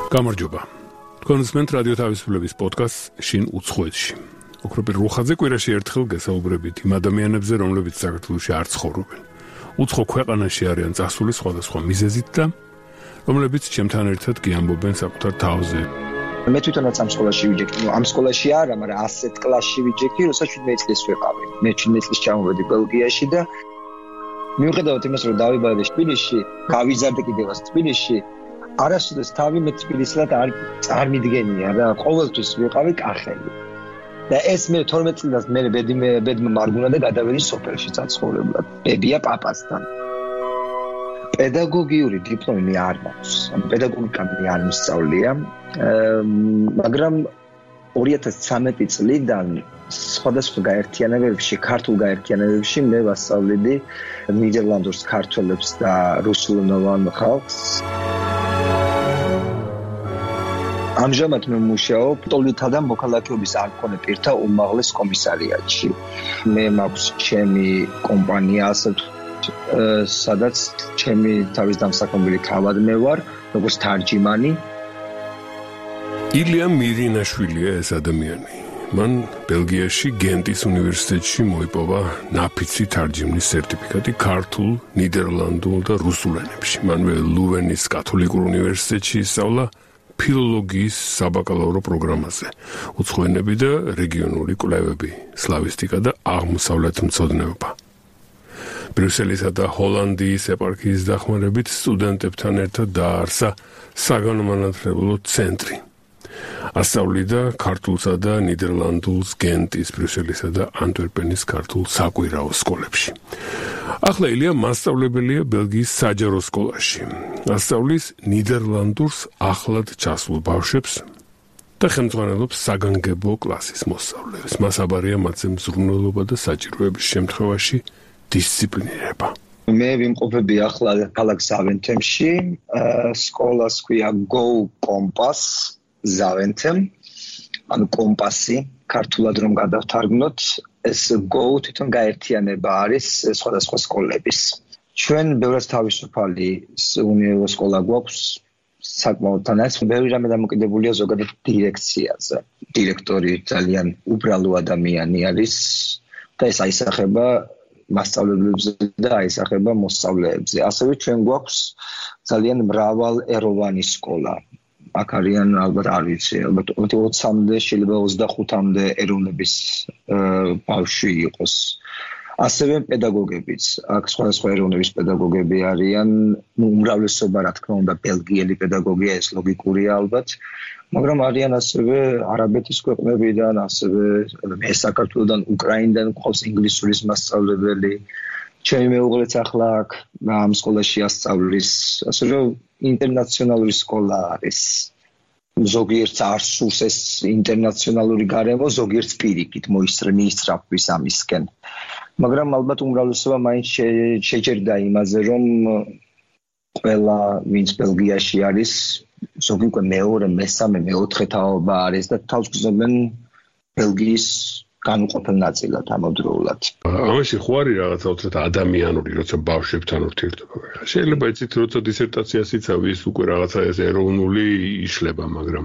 გამარჯობა. თქვენსმენთ რადიო თავისუფლების პოდკასტ შინ უცხოეთში. ოქროპირ რუხაძე კვირაში ერთხელ გესაუბრებით იმ ადამიანებზე, რომლებიც საქართველოში არ ცხოვრობენ. უცხო ქვეყანაში არიან წასული სხვადასხვა მიზეზით და რომლებიც ჩემთან ერთად გიამბობენ საკუთარ თავზე. მე თვითონაც ამ სკოლაში ვიჯექი, ამ სკოლაში არა, მაგრამ ასეთ კლასში ვიჯექი, როცა 17 წლის ვიყავი. მე 17 წლის ჩამოვედი ბელგიაში და მიუხედავად იმას, რომ დავიბადე თბილისში, გავიზარდე კიდევაც თბილისში, არასოდეს თავი მე თბილისად არ წარმიდგენია და ყოველთვის ვიყავი კახელი. და ეს მე 12 წლიდან მე ბედმა მარგუნა და გადავედი სოფელში საცხოვრებლად. ბებია პაპასთან. პედაგოგიური დიპლომი არ მაქვს. პედაგოგიკა მე არ მისწავლია, მაგრამ 2013 წლიდან სხვადასხვა გაერთიანებებში, ქართულ გაერთიანებებში მე ვასწავლედი ნიდერლანდურს, ქართველებს და რუსულენოვან ხალხს. ამჟამად მე მუშაობ პოლითა და მოქალაქეობის არქონე პირთა უმაღლეს კომისარიატში. მე მაქვს ჩემი კომპანია, სადაც ჩემი თავის დამსაქმებელი თავად მე ვარ, როგორც თარჯიმანი. ილია მირინაშვილია ეს ადამიანი. მან ბელგიაში გენტის უნივერსიტეტში მოიპოვა ნაფიცი თარჯიმნის სერტიფიკატი ქართულ, ნიდერლანდურ და რუსულ ენებში. მანვე ლუვენის კათოლიკურ უნივერსიტეტში ისწავლა ფილოლოგიის საბაკალავრო პროგრამაზე, უცხო ენები და რეგიონული კვლევები, სლავისტიკა და აღმოსავლეთმცოდნეობა. ბრიუსელისა და ჰოლანდიის ეპარქიის დახმარებით სტუდენტებთან ერთად დააარსა საგანმანათლებლო ცენტრი. ასწავლიდა ქართულსა და ნიდერლანდურს გენტის, ბრიუსელისა და ანტვერპენის ქართულ საკვირაო სკოლებში. ახლა ილია მასწავლებელია ბელგიის საჯარო სკოლაში. ასწავლის ნიდერლანდურს ახლად ჩასულ ბავშვებს და ხელმძღვანელობს საგანგებო კლასის მოსწავლეებს. მას აბარია მათზე მზრუნველობა და საჭიროების შემთხვევაში დისციპლინირება. მე ვიმყოფები ახლა ქალაქ ზავენთემში, სკოლას ქვია Go Compass ზავენთემ, ანუ კომპასი, ქართულად რომ გადავთარგმნოთ, ეს Go თვითონ გაერთიანება არის სხვადასხვა სკოლების. ჩვენ ბევრად თავისუფალი სკოლა გვაქვს, საკმაოდ თანაც ბევრი რამე დამოკიდებულია ზოგადად დირექციაზე. დირექტორი ძალიან უბრალო ადამიანი არის და ეს აისახება მასწავლებლებზე და აისახება მოსწავლეებზე. ასევე ჩვენ გვაქვს ძალიან მრავალეროვანი სკოლა. აქ არიან ალბათ არ ვიცი, ალბათ 20-მდე, შეიძლება 25-მდე ეროვნების ბავშვი იყოს. ასევე პედაგოგებიც, აქ სხვადასხვა ეროვნების პედაგოგები არიან, უმრავლესობა რა თქმა უნდა ბელგიელი პედაგოგია, ეს ლოგიკურია ალბათ, მაგრამ არიან ასევე არაბეთის ქვეყნებიდან, ასევე მე საქართველოდან, უკრაინიდან გვყავს ინგლისურის მასწავლებელი. ჩემი მეუღლეც ახლა აქ ამ სკოლაში ასწავლის, ასე რომ ინტერნაციონალური სკოლა არის. ზოგიერთს არ სურს ეს ინტერნაციონალური გარემო, ზოგიერთს პირიქით მიისწრაფვის ამისკენ. მაგრამ ალბათ უმრავლესობა მაინც შეჯერდა იმაზე, რომ ყველა ვინც ბელგიაში არის, ზოგი უკვე მეორე, მესამე, მეოთხე თაობა არის და თავს გრძნობენ ბელგიის განუყოფელ ნაწილად ამავდროულად. ამაში ხო არის რაღაცა უცებ ადამიანური, როცა ბავშვებთან ურთიერთობა. შეიძლება იცით, როცა დისერტაციას იცავი, ის უკვე რაღაცა ეს ეროვნული იშლება, მაგრამ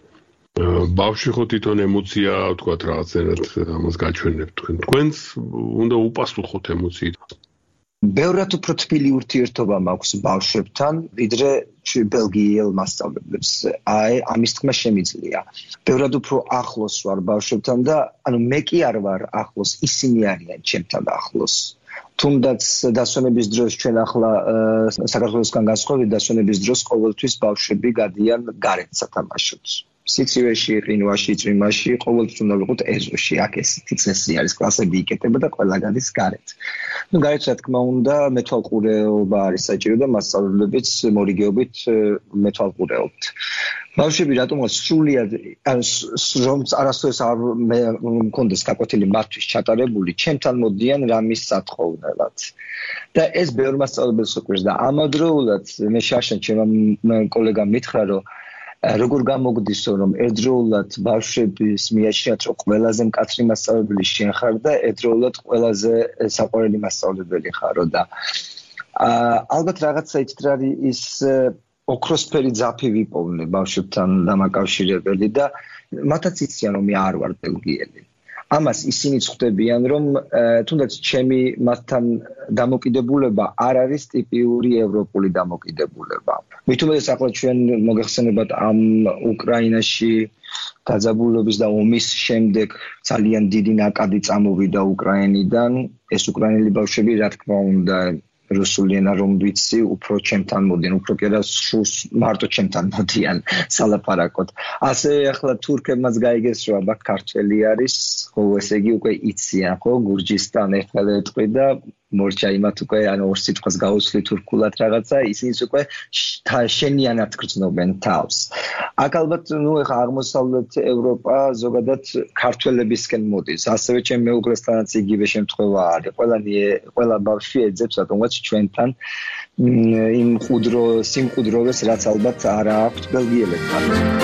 ბავშვი ხო თვითონ ემოცია, თქვათ რაღაცნაირად ამას გაჩვენებთ თქვენ. თქვენს უნდა უპასუხოთ ემოციით. ბევრად უფრო თბილი ურთიერთობა მაქვს ბავშვებთან, ვიდრე ბელგიელ მასწავლებლებს. ამის თქმა შემიძლია. ბევრად უფრო ახლოს ვარ ბავშვებთან და მე კი არ ვარ ახლოს, ისინი არიან ჩემთან ახლოს. თუნდაც დასვენების დროს ჩვენ ახლა საქართველოსგან განსხვავებით დასვენების დროს ყოველთვის ბავშვები გადიან გარეთ სათამაშოდ. სიცივეში, ყინვაში, წვიმაში, ყოველთვის უნდა ვიყოთ ეზოში. აქ ეს წესი არის, კლასები იკეტება და ყველა გადის გარეთ. გარეთ რა თქმა უნდა მეთვალყურეობა არის საჭირო და მასწავლებლებიც მორიგეობით მეთვალყურეობთ. ბავშვები რატომღაც სრულიად რომ არასდროს არ მქონდეს გაკვეთილი მათთვის ჩატარებული, ჩემთან მოდიან რამის სათხოვნელად. და ეს ბევრ მასწავლებელს უყვირს და ამავდროულად მე შაშან ჩემმა კოლეგამ მითხრა, რომ როგორ გამოგდისო, რომ ერთდროულად ბავშვების მიაჩნიათ, რომ ყველაზე მკაცრი მასწავლებელი შენ ხარ და ერთდროულად ყველაზე საყვარელი მასწავლებელი ხარო და ალბათ რაღაცა იცით რა ის ოქროსფერი ძაფი ვიპოვნე ბავშვებთან დამაკავშირებელი და მათაც იციან რომ მე არ ვარ ბელგიელი. Ამას ისინი ხვდებიან რომ თუნდაც ჩემი მათთან დამოკიდებულება არ არის ტიპიური ევროპული დამოკიდებულება. მით უმეტეს ახლა ჩვენ მოგეხსენებათ ამ უკრაინაში დაძაბულობის და ომის შემდეგ ძალიან დიდი ნაკადი წამოვიდა უკრაინიდან. ეს უკრაინელი ბავშვები რა თქმა უნდა რუსული ენა რომ ვიცი, უფრო ჩემთან მოდიან, უფრო კი არა მარტო ჩემთან მოდიან სალაპარაკოდ. ასე ახლა თურქებმაც გაიგეს რომ აბა ქართველი არის, ხო ესე იგი უკვე იციან, ხო გურჯისტან ერთადერთი და მორჩა იმათ უკვე ანუ ორ სიტყვას გაუცვლი თურქულად რაღაცა, ისინიც უკვე შენიანად გრძნობენ თავს. აქ ალბათ ნუ ეხა აღმოსავლეთ ევროპა ზოგადად ქართველებისკენ მოდის. ასევე ჩემ მეუღლესთანაც იგივე შემთხვევა არის. ყველა ბავშვი ეძებს რატომღაც ჩვენთან იმ სიმყუდროვეს რაც ალბათ არ აქვს ბელგიელებთან.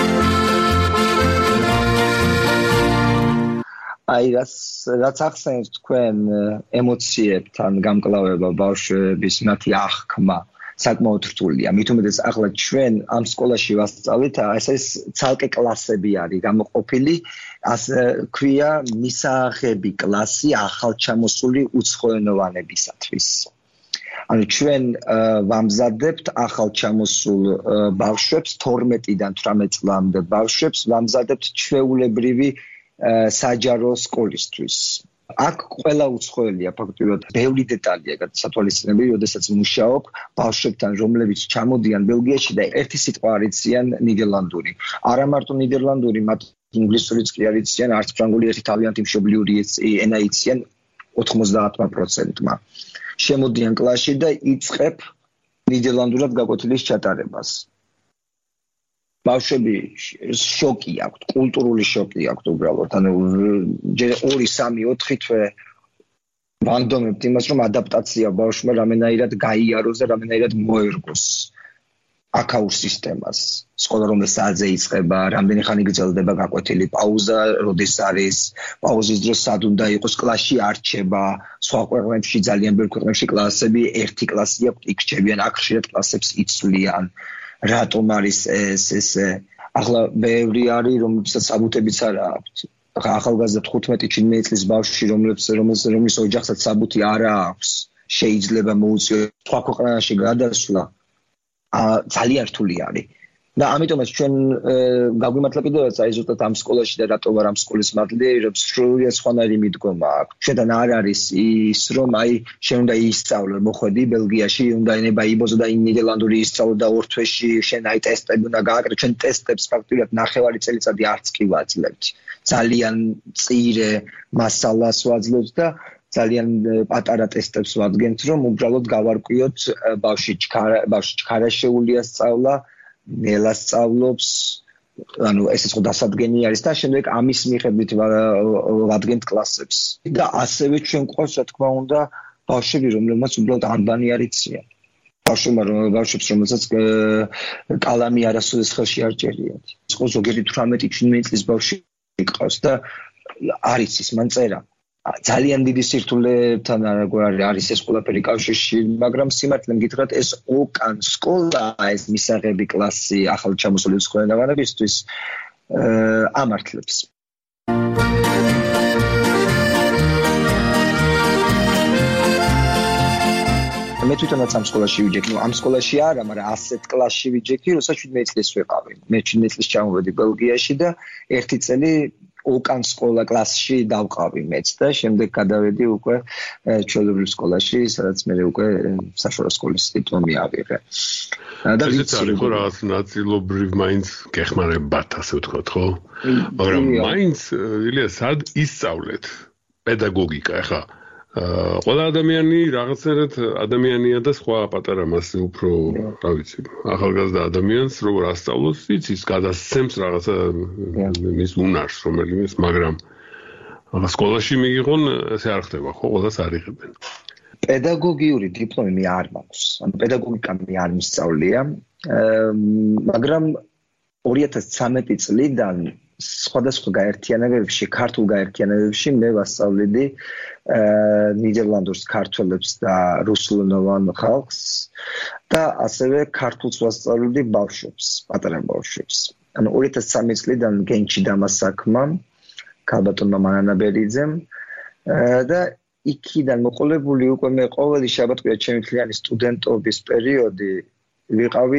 აი რაც ახსენეთ თქვენ ემოციებთან გამკლავება ბავშვების მათი აღქმა საკმაოდ რთულია. მით უმეტეს ახლა ჩვენ ამ სკოლაში ვასწავლით, ეს ცალკე კლასები არის გამოყოფილი, ასე ქვია მისაღები კლასი ახალჩამოსული უცხოენოვანებისათვის. ანუ ჩვენ ვამზადებთ ახალჩამოსულ ბავშვებს 12-დან 18 წლამდე ბავშვებს ვამზადებთ ჩვეულებრივი საჯარო სკოლისთვის. აქ ყველა უცხოელია ფაქტობრივად ბევრი დეტალია გადასათვალისწინებელი, როდესაც მუშაობ ბავშვებთან, რომლებიც ჩამოდიან ბელგიაში და ერთი სიტყვა არ იციან ნიდერლანდური. არა მარტო ნიდერლანდური, მათ ინგლისურიც კი არ იციან, არც ფრანგული, ერთი თავიანთი მშობლიური ენა იციან 90%-მა. შემოდიან კლასში და იწყებ ნიდერლანდურად გაკვეთილის ჩატარებას. ბავშვები შოკი აქვთ, კულტურული შოკი აქვთ უბრალოდ. ანუ 2-3-4 თვე ვანდომებთ იმას, რომ ადაპტაცია ბავშვმა რამენაირად გაიაროს და რამენაირად მოერგოს აქაურ სისტემას. სკოლა რომლის საათზე იწყება, რამდენი ხანი გრძელდება გაკვეთილი, პაუზა როდის არის, პაუზის დროს სად უნდა იყოს, კლასში არ რჩება. სხვა ქვეყნებში ძალიან ბევრ ქვეყნებში კლასები ერთი კლასი აქვთ, იქ რჩებიან, აქ ხშირად კლასებს იცვლიან. რატომ არის ესე? ახლა ბევრი არის, რომელსაც საბუთებიც არ აქვს. ახლა ახალგაზრდა 15-17 წლის ბავშვი, რომლის ოჯახსაც საბუთი არ აქვს, შეიძლება მოუწიოს სხვა ქვეყანაში გადასვლა. ძალიან რთული არის. და ამიტომაც ჩვენ გაგვიმართლა კიდევაც აი ზუსტად ამ სკოლაში და რატო ვარ ამ სკოლის მადლი, რომ სრულიად სხვანაირი მიდგომა აქვს. შედან არ არის ის, რომ აი შენ უნდა ისწავლო, მოხვედი ბელგიაში, უნდა ენება იბოზო და ნიდერლანდური ისწავლო და ორ თვეში შენ აი ტესტები უნდა გააკეთო. ჩვენ ტესტებს ფაქტობრივად 9 წელიწადი არც კი ვაძლევთ. ძალიან წირე მასალას ვაძლევთ და ძალიან პატარა ტესტებს ვადგენთ, რომ უბრალოდ გავარკვიოთ ბავშვი ჩქარაშეულია სწავლა, ნელა სწავლობს, ანუ ესეც ხო დასადგენი არის და შემდეგ ამის მიხედვით ვადგენთ კლასებს. და ასევე ჩვენ ყავს რა თქმა უნდა ბავშვები, რომლებმაც უბრალოდ ანბანი არ იციან. ბავშვებს, რომელსაც კალამი არასოდეს ხელში არ ჭერიათ. ხო ზოგიერთი 18-19 წლის ბავშვი ყავს და არ იცის მან წერა. ძალიან დიდი სირთულეებთან არის ეს ყველაფერი კავშირში, მაგრამ სიმართლე მგითხრათ ეს ოკან სკოლა, ეს მისაღები კლასი ახალჩამოსული უცხოენოვანებისთვის ამართლებს. მე თვითონაც ამ სკოლაში ვიჯექი, ამ სკოლაში არა, მაგრამ ასეთ კლასში ვიჯექი, როცა 17 წლის ვიყავი. მე 17 წლის ჩამოვედი ბელგიაში და ერთი წელი ოკან სკოლა კლასში დავყავი მეც და შემდეგ გადავედი უკვე ჩვეულებრივ სკოლაში, სადაც მე უკვე საშუალო სკოლის დიპლომი ავიღე. და ვიცი არის ხო რაღაც ნაწილობრივ მაინც გეხმარებათ, ასე ვთქვათ, ხო? მაგრამ მაინც ილია სად ისწავლეთ პედაგოგიკა, ახლა ყველა ადამიანი რაღაცნაირად ადამიანია და სხვა პატარა მასზე უფრო, რა ვიცი, ახალგაზრდა ადამიანს როგორ ასწავლოს, იცის, გადასცემს რაღაცა მის უნარს, რომელიმეს, მაგრამ სკოლაში მიგიღონ, ესე არ ხდება, ხო, ყველას არ იღებენ. პედაგოგიური დიპლომი მე არ მაქვს, ანუ პედაგოგიკა მე არ მისწავლია, მაგრამ 2013 წლიდან სხვადასხვა გაერთიანებებში, ქართულ გაერთიანებებში მე ვასწავლედი ნიდერლანდურს, ქართველებს და რუსულენოვან ხალხს და ასევე ქართულს ვასწავლებდი ბავშვებს, პატარა ბავშვებს. ანუ 2003 წლიდან გენჩი დამასაქმა ქალბატონმა მანანაბერიძემ და იქიდან მოყოლებული უკვე მე ყოველი შაბათ-კვირა ჩემი მთლიანი სტუდენტობის პერიოდი ვიყავი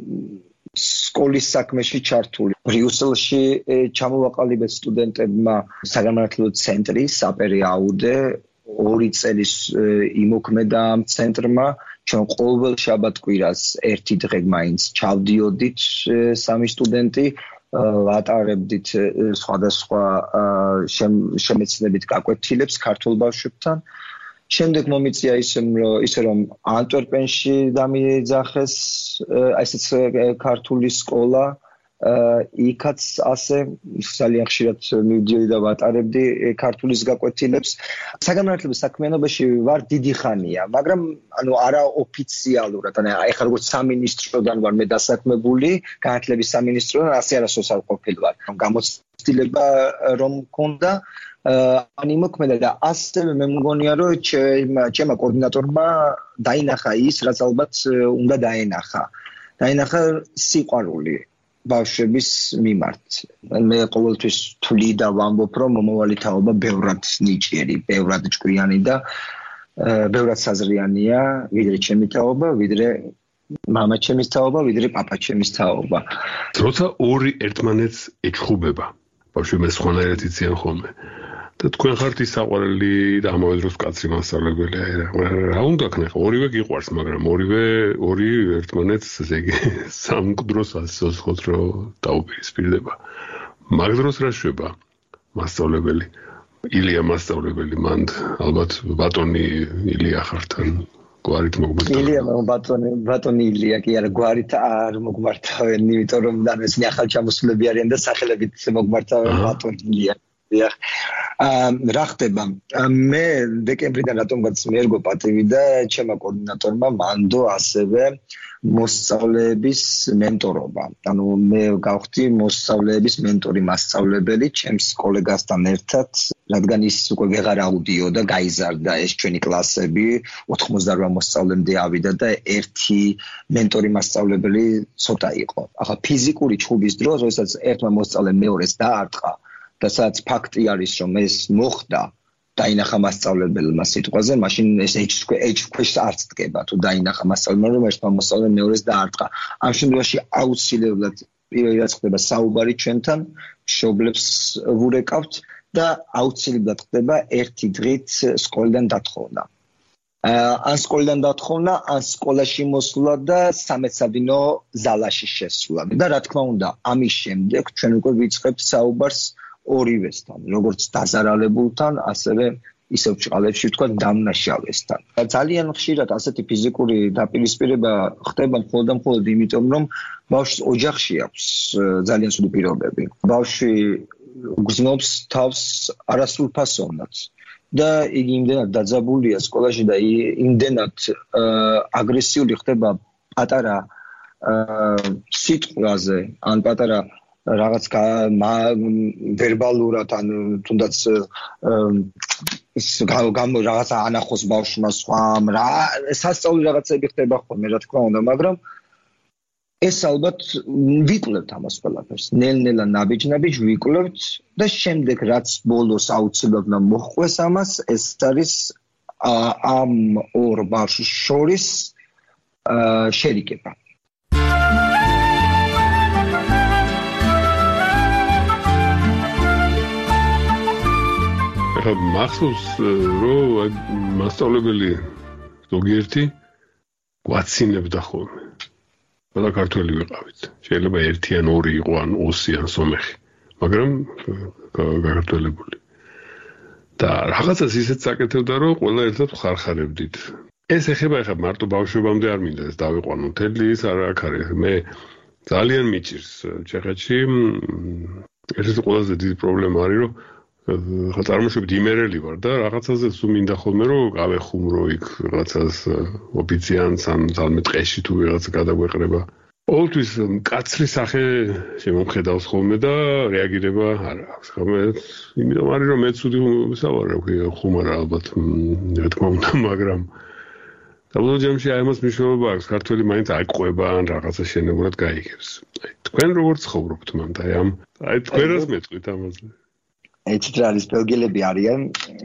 სკოლის საქმეში ჩართული. ბრიუსელში ჩამოვაყალიბეთ სტუდენტებმა საგანმანათლებლო ცენტრი საპერი აუდე 2 წელი იმოქმედა ამ ცენტრმა. ჩვენ ყოველ შაბათ-კვირას ერთი დღე მაინც ჩავდიოდით 3 სტუდენტი, ვატარებდით სხვადასხვა შემეცნებით გაკვეთილებს ქართულ ბავშვებთან. შემდეგ მომიწია ისე რომ ანტვერპენში დამიეძახეს ესეც ქართული სკოლა, იქაც ასე ძალიან ხშირად მივდიოდი და ვატარებდი ქართულის გაკვეთილებს. საგანმანათლებლო საქმიანობაში ვარ დიდი ხანია, მაგრამ ანუ არა ოფიციალურად, ანუ ეხლა როგორც სამინისტროდან ვარ მე დასაქმებული, განათლების სამინისტროდან ასე არასდროს არ ყოფილვარ. გამოცდილება რომ მქონდა ან იმოქმედა და ასევე მე მგონია რომ ჩემმა კოორდინატორმა დაინახა ის, რაც ალბათ უნდა დაენახა. დაინახა სიყვარული ბავშვების მიმართ. მე ყოველთვის თვლი და ვამბობ, რომ მომავალი თაობა ბევრად ნიჭიერი, ბევრად ჭკვიანი და ბევრად საზრიანია, ვიდრე ჩემი თაობა, ვიდრე მამა ჩემის თაობა, ვიდრე პაპა ჩემის თაობა. როცა ორი ერთმანეთს ეჩხუბება, ბავშვები სხვანაირად იციან ხოლმე. და თქვენ ხართ ის საყვარელი და ამავე დროს კაცრი მასწავლებელი. რა უნდა ქნა? ორივე გიყვარს, მაგრამ ორი ერთმანეთს სამკვდროს ასოცხოთ რომ დაუპირისპირდება. მაგ დროს რა შვება მასწავლებელი? ილია მასწავლებელი, მანდ ალბათ ბატონი ილია ხართან გვარით მოგმართავენ. ილია ბატონი ილია კი არა, გვარით არ მოგმართავენ, იმიტომ რომ ეს ახალჩამოსულები არიან და სახელებით მოგმართავენ ბატონი ილია. რა ხდება? მე დეკემბრიდან რატომღაც მიერგო პატივი და ჩემმა კოორდინატორმა მანდო ასევე მოსწავლეების მენტორობა. ანუ მე გავხდი მოსწავლეების მენტორი მასწავლებელი ჩემს კოლეგასთან ერთად, რადგან ის უკვე ვეღარ აუდიოდა, გაიზარდა ეს ჩვენი კლასები, 88 მოსწავლემდე ავიდა და ერთი მენტორი მასწავლებელი ცოტა იყო. ახლა ფიზიკური ჩხუბის დროს, როდესაც ერთმა მოსწავლემ მეორეს დაარტყა და სადაც ფაქტი არის, რომ ეს მოხდა, დაინახა მასწავლებელმა სიტყვაზე, მაშინ ეს ეჭვქვეშ არც დგება, თუ დაინახა მასწავლებელმა, რომ ერთმა მოსწავლემ მეორეს დაარტყა. ამ შემთხვევაში აუცილებლად პირველი რაც ხდება საუბარი ჩვენთან, მშობლებს ვურეკავთ და აუცილებლად ხდება ერთი დღით სკოლიდან დათხოვნა. ან სკოლიდან დათხოვნა, ან სკოლაში მოსვლა და სამეცადინო ზალაში შესვლა. და რა თქმა უნდა, ამის შემდეგ ჩვენ უკვე ვიწყებთ საუბარს ორივესთან, როგორც დაზარალებულთან, ასევე ისევ ჭყალებში ვთქვა დამნაშავესთან. ძალიან ხშირად ასეთი ფიზიკური დაპირისპირება ხდება მხოლოდ იმიტომ, რომ ბავშვს ოჯახში აქვს ძალიან ცუდი პირობები. ბავშვი გრძნობს თავს არასრულფასოვნად და იგი იმდენად დაძაბულია სკოლაში და იმდენად აგრესიული ხდება პატარა სიტყვაზე, ან პატარა რაღაც ვერბალურად ან თუნდაც რაღაც ანახოს ბავშვმა სხვამ რა სასწაული რაღაცები ხდება ხოლმე რა თქმა უნდა, მაგრამ ეს ალბათ ვიკვლევთ ამას ყველაფერს. ნელ-ნელა ნაბიჯ-ნაბიჯ ვიკვლევთ და შემდეგ რაც ბოლოს აუცილებლად მოჰყვეს ამას, ეს არის ამ ორ ბავშვის შორის შერიგება. მახსოვს რომ მასწავლებელი ზოგიერთი გვაცინებდა ხოლმე. ყველა ქართველი ვიყავით. შეიძლება 1 ან 2 იყო ან 20 ან სომეხი, მაგრამ გაქართველებული. და რაღაცას ისეთ წაკეთებდა რომ ყველა ერთად ხარხარებდით. ეს ეხება მარტო ბავშვებამდე არ მინდა ეს დავიყვანო. მთელი ის არ არის. მე ძალიან მიჭირს ჩეხეთში ერთ-ერთი ყველაზე დიდი პრობლემა არის რომ ხა წარმოშობით იმერელი ვარ და რაღაცაზე სულ მინდა ხოლმე რომ გავეხუმრო იქ რაღაცას ოფიციანს ან თალმე ტყეში თუ რაღაცა გადაგვეყრება. ყოველთვის კაცრი სახე შემომხედავს ხოლმე და რეაგირება არ აქვს. ხოლმე იმიტომ არის რომ მე ცუდი ვისაუბრე ხუმარა ალბათ რა თქმა უნდა, მაგრამ საბოლოო ჯამში აი ამას მნიშვნელობა აქვს, ქართველი მაინც აიყვება ან რაღაცა შენებურად გაიგებს. აი თქვენ როგორ ცხოვრობთ მანდ აი თქვენ რას მეტყვით ამაზე? ეცით რა არის ბელგიელები არიან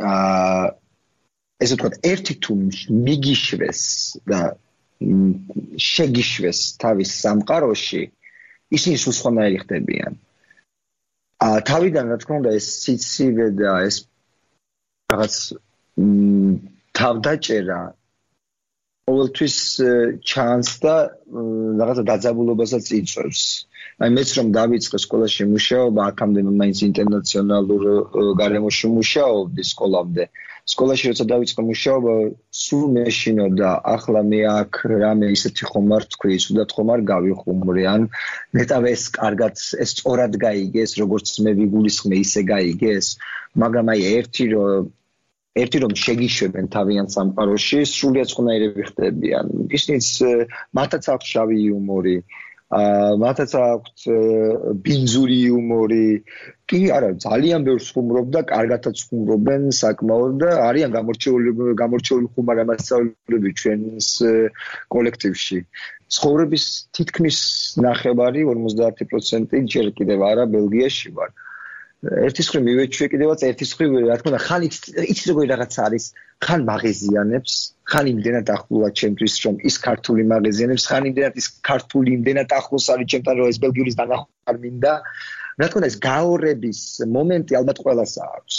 ესე ვთქვათ ერთი თუ მიგიშვეს და შეგიშვეს თავის სამყაროში ისინი სულ სხვანაირი ხდებიან. თავიდან რა თქმა უნდა ეს სიცივე და ეს რაღაც თავდაჭერა ყოველთვის ჩანს და რაღაცა დაძაბულობასაც იწვევს. აი მეც რომ დავიწყე სკოლაში მუშაობა, აქამდე მაინც ინტერნაციონალურ გარემოში მუშაობდი სკოლამდე. სკოლაში როცა დავიწყე მუშაობა, სულ მეშინოდა, ახლა მე აქ რამე ისეთი ხომ არ თქვი, სულად ხომ არ გავიხუმრე, ან ნეტავ ეს კარგად, ეს სწორად გაიგეს, როგორც მე ვიგულისხმე, ისე გაიგეს, მაგრამ აი ერთი რომ შეგიშვებენ თავიანთ სამყაროში, სრულიად სხვანაირები ხდებიან. ისინიც მათაც აქვს შავი იუმორი, მათაც აქვს ბინძური იუმორი. კი, არა, ძალიან ბევრს ხუმრობ და კარგადაც ხუმრობენ საკმაოდ და არიან გამორჩეული ხუმარ მასწავლებლები ჩვენს კოლექტივში. ცხოვრების თითქმის ნახევარი 50% ჯერ კიდევ არა ბელგიაში ვარ. ერთის მხრივ მივეჩვე კიდევაც ერთის მხრივ რა თქმა უნდა ხან იცი როგორი რაღაცა არის ხან მაღეზიანებს ხან იმდენად ახლოა ჩემთვის რომ ის ქართული მაღეზიანებს ხან იმდენად ის ქართული იმდენად ახლოს არის ჩემთან რომ ეს ბელგიურის დანახვა არ მინდა რა თქმა უნდა ეს გაორების მომენტი ალბათ ყველას აქვს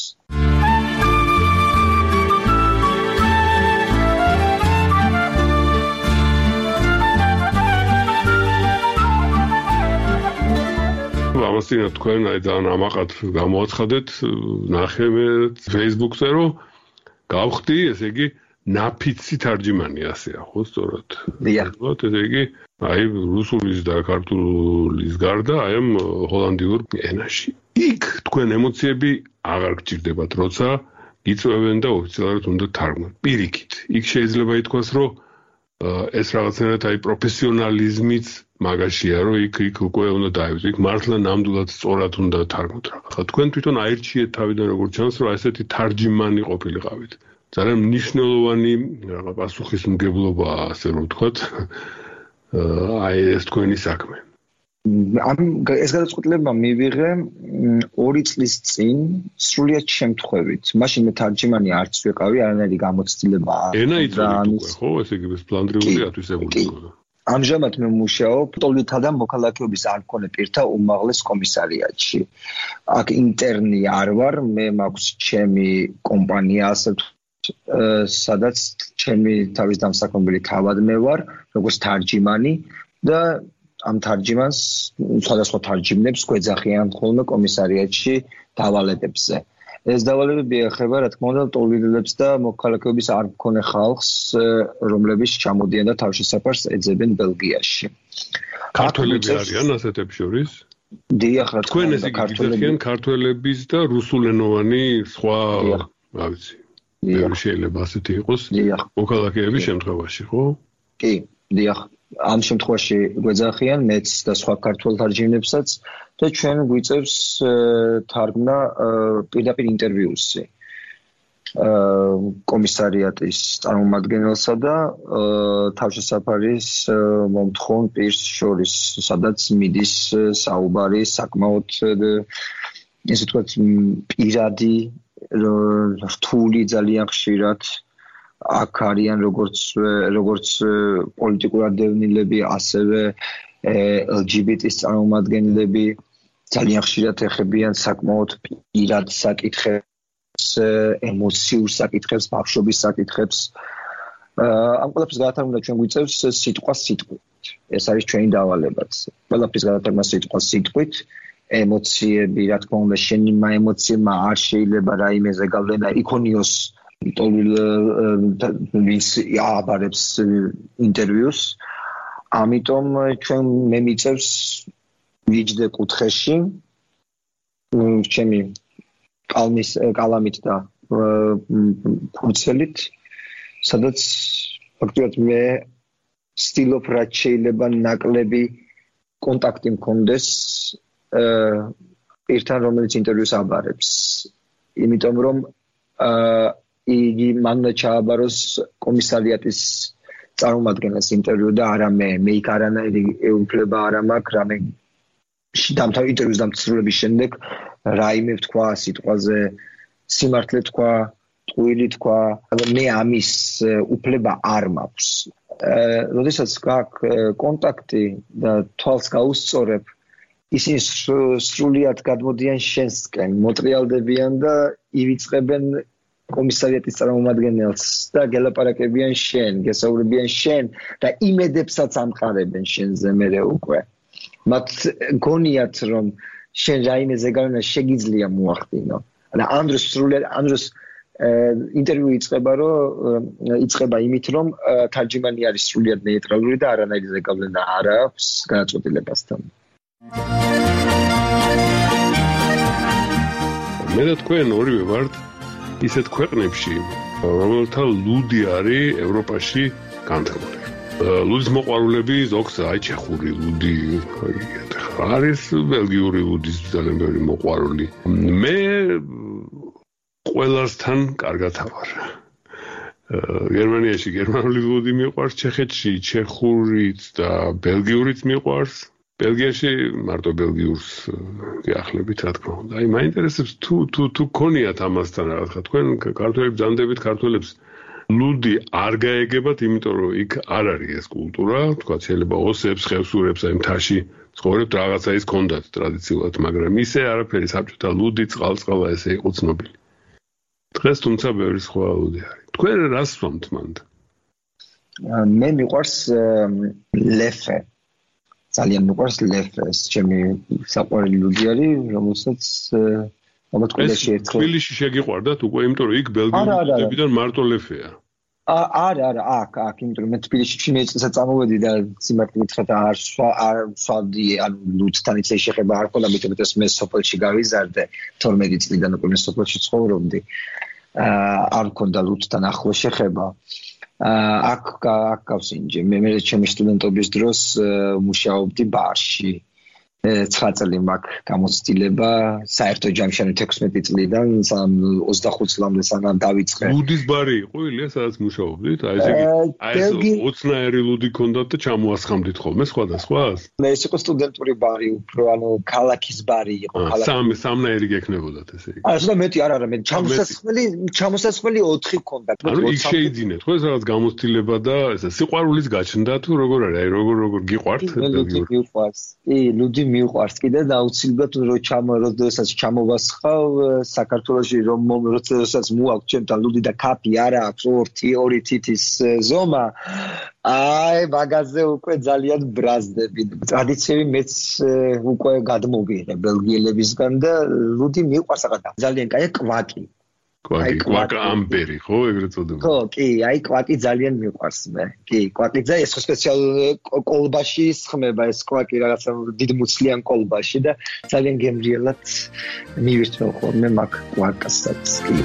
ამასინა თქვენ აი ძალიან ამაყად გამოაცხადეთ ნახე მე Facebook-ზე რომ გავხდი ესე იგი ნაფიცი თარჯიმანი ასეა ხო სწორად დიახ ესე იგი აი რუსულის და ქართულის გარდა აი ამ ჰოლანდიურ ენაში იქ თქვენ ემოციები აღარ გჭირდებათ როცა იწვევენ და ოფიციალურად უნდა თარგმნოთ პირიქით იქ შეიძლება ითქვას რომ ეს რაღაცნაირად აი პროფესიონალიზმიც მაგაშია რომ იქ უკვე უნდა დაივიწყოთ იქ მართლა ნამდვილად სწორად უნდა თარგმნოთ რაღაცა თქვენ თვითონ აირჩიეთ თავიდან როგორ ჩანს რომ ესეთი თარჯიმანი ყოფილიყავით ძალიან მნიშვნელოვანი რაღაც პასუხისმგებლობაა ასე რომ ვთქვათ აი ეს თქვენი საქმე ეს გადაწყვეტილება მივიღე 2 წლის წინ სრულიად შემთხვევით მაშინ მე თარჯიმანი არც ვიყავი არანაირი გამოცდილება ენა იწვევით ხო ესე იგი ეს ფლანდრიული ათვისებული იყო ამჟამად მე მუშაობ ტოლვითა და მოქალაქეობის არ მქონე პირთა უმაღლეს კომისარიატში. აქ ინტერნი არ ვარ, მე მაქვს ჩემი კომპანია, ასე სადაც ჩემი თავის დამსაქმებელი თავად მე ვარ, როგორც თარჯიმანი და ამ თარჯიმანს სხვადასხვა თარჯიმნებს გვეძახიან ხოლმე კომისარიატში დავალებებზე. ეს დავალებები ეხება, რა თქმა უნდა, ტოლვილებს და მოქალაქეობის არ მქონე ხალხს, რომლებიც ჩამოდიან და თავშესაფარს ეძებენ ბელგიაში. ქართველები არიან ასეთებს შორის? დიახ, რა თქმა უნდა, ქართველები ქართველების და რუსულენოვანი სხვა, რა ვიცი. შეიძლება ასეთი იყოს მოქალაქეების შემთხვევაში, ხო? კი, დიახ. ამ შემთხვევაში გვეძახიან მეც და სხვა ქართველ თარჯიმნებსაც და ჩვენ გვიწევს თარგმნა პირდაპირ ინტერვიუსზე კომისარიატის წარმომადგენელსა და თავშესაფარის მომთხოვნ პირს შორის, სადაც მიდის საუბარი საკმაოდ ესე ვთქვათ პირადი რთული ძალიან ხშირად აქ არიან როგორც პოლიტიკურადევნილები, ასევე LGBT-ის წარმომადგენლები ძალიან ხშირად ეხებიან საკმაოდ პირად საკითხებს, ემოციურ საკითხებს, ბავშვობის საკითხებს. ამ ყველაფრის გადათარგმნა ჩვენ გვიწევს სიტყვით. ეს არის ჩვენი დავალებაც. ყველაფრის გადათარგმნა სიტყვით. ემოციები, რა თქმა უნდა, შენმა ემოციებმა არ შეიძლება რაიმეზე გავლენა იქონიოს ვინც აბარებს ინტერვიუს. ამიტომ ჩვენ მე მიწევს ვიჯდე კუთხეში ჩემი კალამით და ფურცელით, სადაც ფაქტობრივად მე ვცდილობ რაც შეიძლება ნაკლები კონტაქტი მქონდეს პირთან, რომელიც ინტერვიუს აბარებს. იმიტომ რომ იგი მან ჩააბაროს კომისარიატის წარმომადგენელს ინტერვიუ და არა მე იქ არანაირი უფლება არ მაქვს რამე ინტერვიუს დამცროლების შემდეგ რაიმე ვთქვა სიტყვაზე სიმართლე თქვა ტყუილი თქვა მე ამის უფლება არ მაქვს როდესაც გაქვს კონტაქტი და თვალს გაუსწორებ ისინი სრულიად გადმოდიან შენსკენ მოტრიალდებიან და ივიწყებენ კომისარიატის წარმომადგენელს და გელაპარაკებიან შენ გესაუბრებიან შენ და იმედებსაც ამყარებენ შენზე მერე უკვე მათ გონიათ რომ შენ რაიმე ზეგავლენა შეგიძლია მოახდინო და ამ დროს ინტერვიუ იწყება იმით რომ თარჯიმანი არის სრულიად ნეიტრალური და არანაირი ზეგავლენა არ აქვს განაწყვეტილებასთან მე და თქვენ ორივე ვართ ისეთ ქვეყნებში რომელთა ლუდი არის ევროპაში განთქმული ლუდის მოყვარულები ზოგს აი ჩეხური ლუდი არის ბელგიური ლუდის ძალიან ბევრი მოყვარული მე ყველასთან კარგად ავარ გერმანიაში გერმანული ლუდი მიყვარს ჩეხეთში ჩეხურიც და ბელგიურიც მიყვარს ბელგიაში მარტო ბელგიურს გიახლებით რა თქმა უნდა აი მაინტერესებს თუ ქონიათ ამასთან რაღაცა თქვენ ქართველები ბრძანდებით ქართველებს ლუდი არ გაეგებათ იმიტომ რომ იქ არ არის ეს კულტურა თქვა შეიძლება ოსებს ხევსურებს აი მთაში ცხოვრობთ რაღაცა ის ქონდათ ტრადიციულად მაგრამ ისე არაფერი საბჭოთა ლუდი წყალ-წყალა ესე იყო ცნობილი დღეს თუმცა ბევრი სხვა ლუდი არის თქვენ რას ვამთ მანდ მე მიყვარს ლეფე ძალიან მიყვარს ლეფეს ჩემი საყვარელი ლუდი არის რომელსაც ალბათ ყველაში ერთხელ თბილისში შეგიყვარდათ უკვე იმიტომ რომ იქ ბელგიურიდან მარტო ლეფეა არა აქ იმიტომ რომ მე თბილისში მეწესა წამოვედი და სიმართლე გითხრათ არ სვავდი ანუ ლუდთან ისე შეხება არ ქონდა მეტად მე სოფელში გავიზარდე 12 წლიდან უკვე მე სოფელში ცხოვრობდი არ ქონდა ლუდთან ახლო შეხება აქ გავსინჯე მე ჩემი სტუდენტობის დროს მუშაობდი ბარში 9 წელი მაქვს გამოცდილება საერთო ჯამში 16 წლიდან 25 წლამდე სანამ დავიწყე ლუდის ბარი იყო ილია სადაც მუშაობდით აი ეს ოცნაირი ლუდი ქონდათ და ჩამოასხამდით ხოლმე სხვადასხვას მე ეს იყო სტუდენტური ბარი უფრო ანუ ქალაქის ბარი იყო ქალაქი სამნაირი გექნებოდათ ესე იგი არა მეტი არა მე ჩამოსასხმელი 4 ქონდათ ანუ იქ შეიძინეთ ხო ეს რაღაც გამოცდილება და ესა სიყვარულის გაჩნდა თუ როგორ არის აი როგორ გიყვართ ლუდი მიყვარს კიდე და აუცილებლად როდესაც ჩამოვასხავ საქართველოში როდესაც მოაქვს ჩემთან ლუდი და კაპი არა აქვს 2 თითის ზომა აი მაგაზე უკვე ძალიან ბრაზდები ტრადიციები მეც უკვე გადმოვიღე ბელგიელებისგან და ლუდი მიყვარს რაღაც ძალიან კაი კვაკი ამბერი ხო ეგრეთ წოდება ხო კი აი კვაკი ძალიან მიყვარს მე კი კვაკი და ეს სპეციალურ კოლბაში სხმება ეს კვაკი რაღაცა დიდმუცლიან კოლბაში და ძალიან გემრიელად მივირთმევ ხოლმე მაგ კვაკასაც კი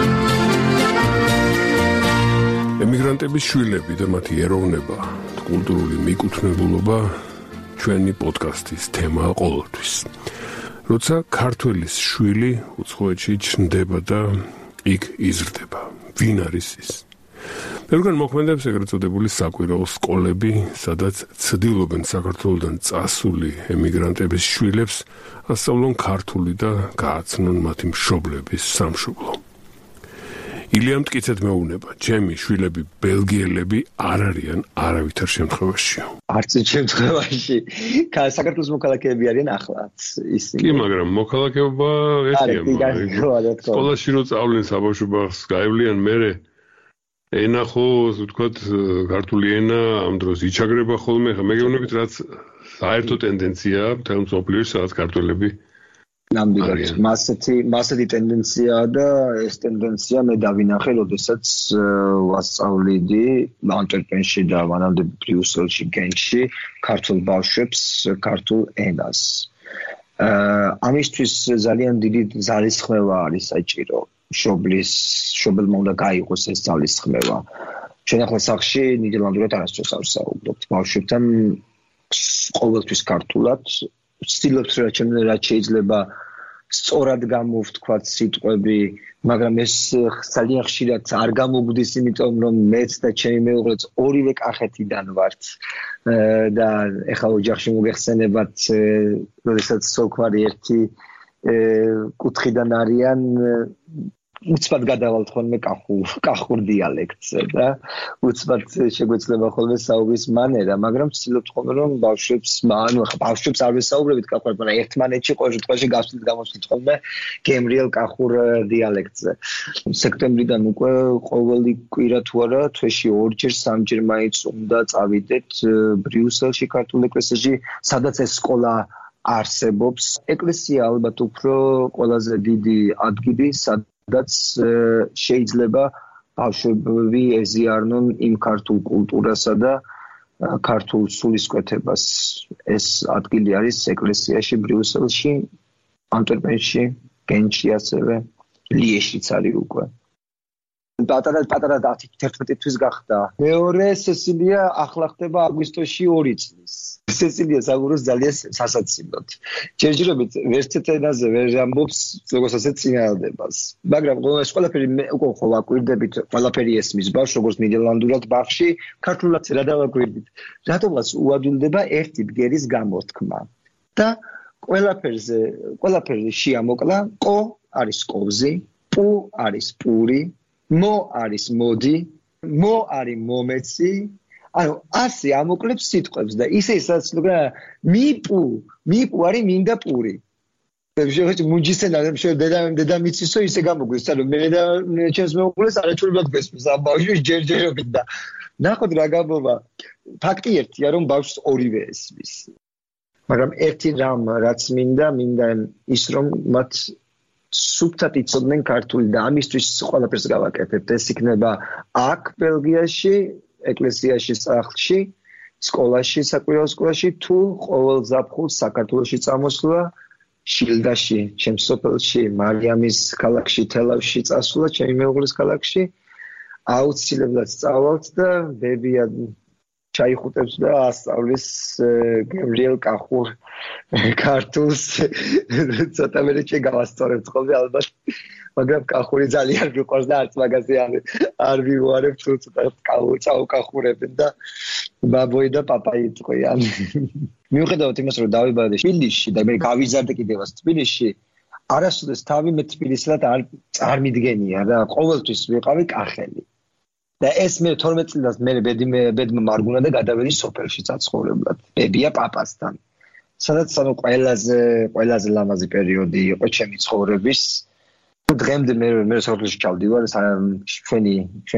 ემიგრანტების შვილები და მათი ეროვნება კულტურული მიკუთვნებულობა ჩვენი პოდკასტის თემაა ყოველთვის როცა ქართველის შვილი უცხოეთში ჩნდება და იქ იზრდება. ვინ არის ის? ბევრგან მოქმედებს ეგრეთ წოდებული საკვირაო სკოლები, სადაც ცდილობენ საქართველოდან წასული ემიგრანტების შვილებს ასწავლონ ქართული და გააცნონ მათი მშობლების სამშობლო. ილიამ მტკიცედ მეუბნება, ჩემი შვილები ბელგიელები არ არიან არავითარ შემთხვევაში. არც შემთხვევაში. საქართველოს მოქალაქეები არიან ახლაც ისინი. კი, მაგრამ მოქალაქეობა ერთია. სკოლაში რო სწავლენ საბავშვო ბაღს, გაივლიან მერე ენა ხო, ვთქვათ, ქართული ენა ამ დროს იჩაგრება ხოლმე, მე გეუბნებით რაც საერთო ტენდენციაა მთელ მსოფლიოში, სადაც ქართველები ნამდვილად მასეთი ტენდენციაა და ეს ტენდენცია მე დავინახე, როდესაც ვასწავლიდი ანტვერპენში და მანამდე ბრიუსელში, გენში ქართულ ბავშვებს ქართულ ენას. ამისთვის ძალიან დიდი ძალისხმევა არის საჭირო. მშობელმა უნდა გაიღოს ეს ძალისხმევა. ჩვენ ახლა სახლში ნიდერლანდურად არასდროს არ ვსაუბრობთ. ბავშვებთან ყოველთვის ქართულად ვცდილობთ რაც შეიძლება სწორად გამოვთქვათ სიტყვები, მაგრამ ეს ძალიან ხშირად არ გამოგვდის, იმიტომ რომ მეც და ჩემი მეუღლეც ორივე კახეთიდან ვართ და ეხლა ოჯახში მოგეხსენებათ, როდესაც სოლქვარი ერთი კუთხიდან არიან, უცბად გადავალთ ხოლმე კახურ დიალექტზე და უცბად შეგვეცლება ხოლმე საუბრის მანერა, მაგრამ ვცდილობთ ხოლმე რომ ბავშვებს არ ვესაუბრებით კახურად, მაგრამ ერთმანეთში ყოველ შემთხვევაში გავცდილთ გამოსვლით ხოლმე გემრიელ კახურ დიალექტზე. სექტემბრიდან უკვე ყოველი კვირა თუ არა, თვეში 2-ჯერ 3-ჯერ მაინც უნდა წავიდეთ ბრიუსელში ქართულ ეკლესიაში, სადაც ეს სკოლა არსებობს. ეკლესია ალბათ უფრო ყველაზე დიდი ადგილი, სადაც შეიძლება ბავშვები ეზიარნონ იმ ქართულ კულტურასა და ქართულ სულისკვეთებას. ეს ადგილი არის ეკლესიაში ბრიუსელში, ანტვერპენში, გენჩი ასევე, ლიეშიც არის უკვე. პატარა 11 თვის გახდა. მეორე სესილია ახლა ხდება აგვისტოში 2 წლის. სესილია საგუროს ძალიან სასაცილოდ. ჯერჯერობით ვერცეთ ენაზე ვერ ამბობს როგორც ასე წინააღმდეგობას. მაგრამ ყველაფერი უკვე ხო ვაკვირდებით, ყველაფერი ესმის ბავშვს როგორც ნიდერლანდურად ბაღში, ქართულად რა დავაკვირდით. რატომაც უადვილდება ერთი ბგერის გამოთქმა. და ყველაფერზე შეამოკლა, ყო არის ყოვზი, პუ არის პური, მო არის მოდი, მო არის მომეცი, ანუ ასე ამოკლებს სიტყვებს და ისე ისაცლუგა მიპუ არის მინდა პური. შეიძლება მუჯისენა დედამიწისო ისე გამოგვიოს, ანუ მე და ჩემს მეუღლეს არაჩვენებად გესმის ამ ბავშვის ჯერჯერობით და ნახოთ რა გამოვა. ფაქტი ერთია რომ ბავშვს ორივე ესმის. მაგრამ ერთი რამ რაც მინდა ის რომ მათ სუფთად იცოდნენ ქართული და ამისთვის ყველაფერს გავაკეთებთ. ეს იქნება აქ ბელგიაში, ეკლესიაში, სახლში, სკოლაში, საკვირაო სკოლაში თუ ყოველ ზაფხულს საქართველოში წამოსვლა, შილდაში, ჩემს სოფელში, მარიამის ქალაქში, თელავში წასვლა, ჩემი მეუღლის ქალაქში, აუცილებლად სწავლობთ და ბებია ჩაიხუტებს და ასწავლის გემრიელ კახურ ქართულს. ცოტა მერე გავასწორებთ ხოლმე ალბათ, მაგრამ კახური ძალიან მიყვარს და არც მაგაზე არ ვივარებ, თუ ცოტა წაუკახურებენ და ბაბოი და პაპაი ტყვიან. მიუხედავად იმას, რომ დავიბადე თბილისში და მე გავიზარდე კიდევაც თბილისში, არასოდეს თავი მე თბილისად არ წარმიდგენია და ყოველთვის ვიყავი კახელი. და ეს მე 12 წლიდან ბედმა მარგუნა და გადავედი სოფელში საცხოვრებლად, ბებია პაპასთან. სადაც ყველაზე ლამაზი პერიოდი იყო ჩემი ცხოვრების. დღემდე მე სოფელში ჩავდივარ, ჩვენი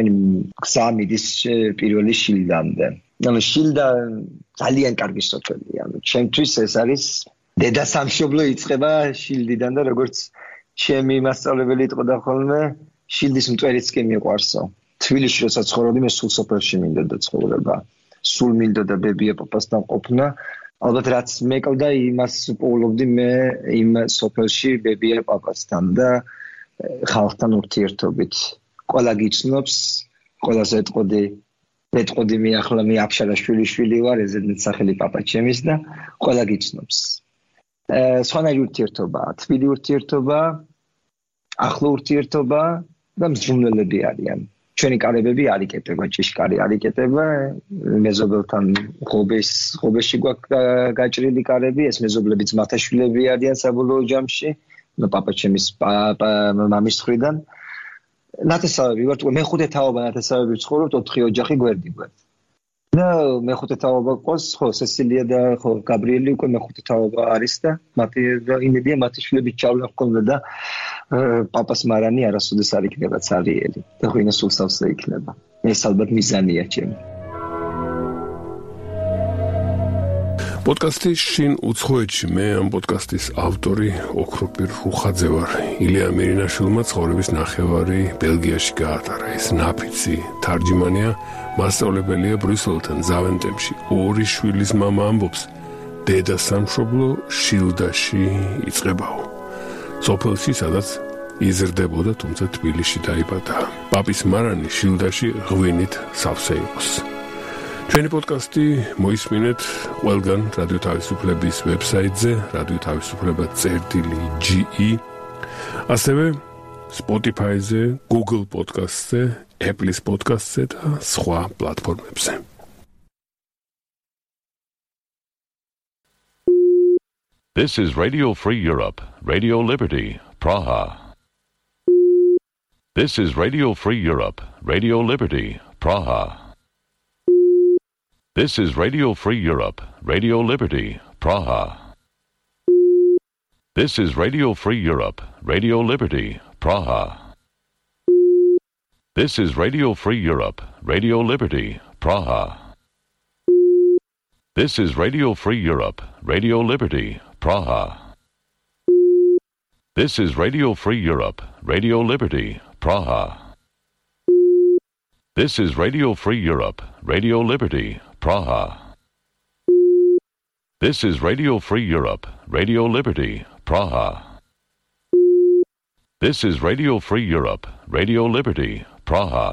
გზა მიდის პირველი შილდამდე. ანუ შილდა ძალიან კარგი სოფელია. ანუ ჩემთვის ეს არის დედასამშობლო იწყება შილდიდან და როგორც ჩემი მასწავლებელი იტყოდა ხოლმე, შილდის მტვერიც კი მიყვარსო. თბილისში როცა ცხოვრობდი, მე სულ სოფელში მინდოდა ცხოვრება. სულ მინდოდა ბებია პაპასთან ყოფნა. ალბათ რაც მეკლდა იმას პოულობდი მე იმ სოფელში ბებია პაპასთან და ხალხთან ურთიერთობით. ყველა გიცნობს, ყველაზე ეტყოდი მე ახლა მე აფშარა შვილი ვარ, ეზედნით სახელი პაპა ჩემის და ყველა გიცნობს. სხვანაირი ურთიერთობა, თბილი ურთიერთობა, ახლო ურთიერთობა და მზრუნველები არიან. ჩვენი კარებები არ იკეტება, ჭიშკარი არ იკეტება, მეზობელთან ღობეში გვაქვს გაჭრილი კარები, ეს მეზობლებიც მათაშვილები არიან საბოლოო ჯამში, პაპა ჩემის მამის მხრიდან. ნათესავები ვართ, მეხუთე თაობა ნათესავები ვცხოვრობთ, 4 ოჯახი გვერდიგვერდ. და მეხუთე თაობა ყავს, ხო, სესილია და ხო, გაბრიელი უკვე მეხუთე თაობა არის და იმედია მათი შვილები ჩავლენ ხოლმე და პაპას მარანი არასოდეს არ იქნება ცარიელი და ღვინო სულ სავსე იქნება. ეს ალბათ მიზანია ჩემი. პოდკასტის შინ უცხოეთში მე ამ პოდკასტის ავტორი ოქროპირ რუხაძე ვარ. ილია მერინაშვილმა ცხოვრების ნახევარი ბელგიაში გაატარა. ეს ნაფიცი თარჯიმანია, მასწავლებელია ბრიუსელთან ზავენტემში. 2 შვილის მამა ამბობს, დედა სამშობლო შილდაში იწყებაო. სოფელში, სადაც იზრდებოდა, თუმცა თბილისში დაიბადა. პაპის მარანი შილდაში ღვინით სავსე იყოს. ჩვენი პოდკასტი მოისმინეთ ყველგან რადიო თავისუფლების ვებსაიტზე radiotavisupleba.ge ასევე Spotify-ზე, Google Podcast-ზე, Apple Podcast-ზე და სხვა პლატფორმებზე. This is Radio Free Europe, Radio Liberty, Praha. This is Radio Free Europe, Radio Liberty, Praha. This is Radio Free Europe, Radio Liberty, Praha. This is Radio Free Europe, Radio Liberty, Praha. This is Radio Free Europe, Radio Liberty, Praha. This is Radio Free Europe, Radio Liberty, Praha. This is Radio Free Europe, Radio Liberty, Praha. This is Radio Free Europe, Radio Liberty, Praha. This is Radio Free Europe, Radio Liberty, Praha. This is Radio Free Europe, Radio Liberty, Praha.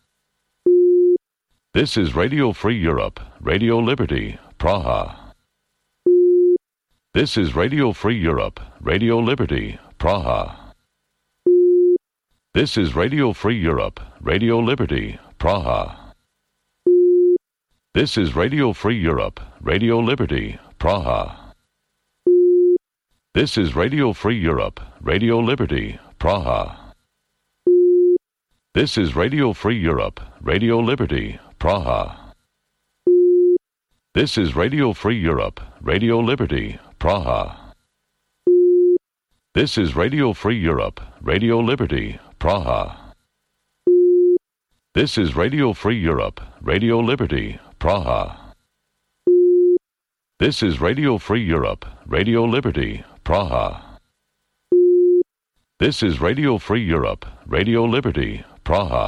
This is Radio Free Europe, Radio Liberty, Praha. This is Radio Free Europe, Radio Liberty, Praha. This is Radio Free Europe, Radio Liberty, Praha. This is Radio Free Europe, Radio Liberty, Praha. This is Radio Free Europe, Radio Liberty, Praha. This is Radio Free Europe, Radio Liberty, Praha. This is Radio Free Europe, Radio Liberty, Praha. This is Radio Free Europe, Radio Liberty, Praha. This is Radio Free Europe, Radio Liberty, Praha. This is Radio Free Europe, Radio Liberty, Praha. This is Radio Free Europe, Radio Liberty, Praha.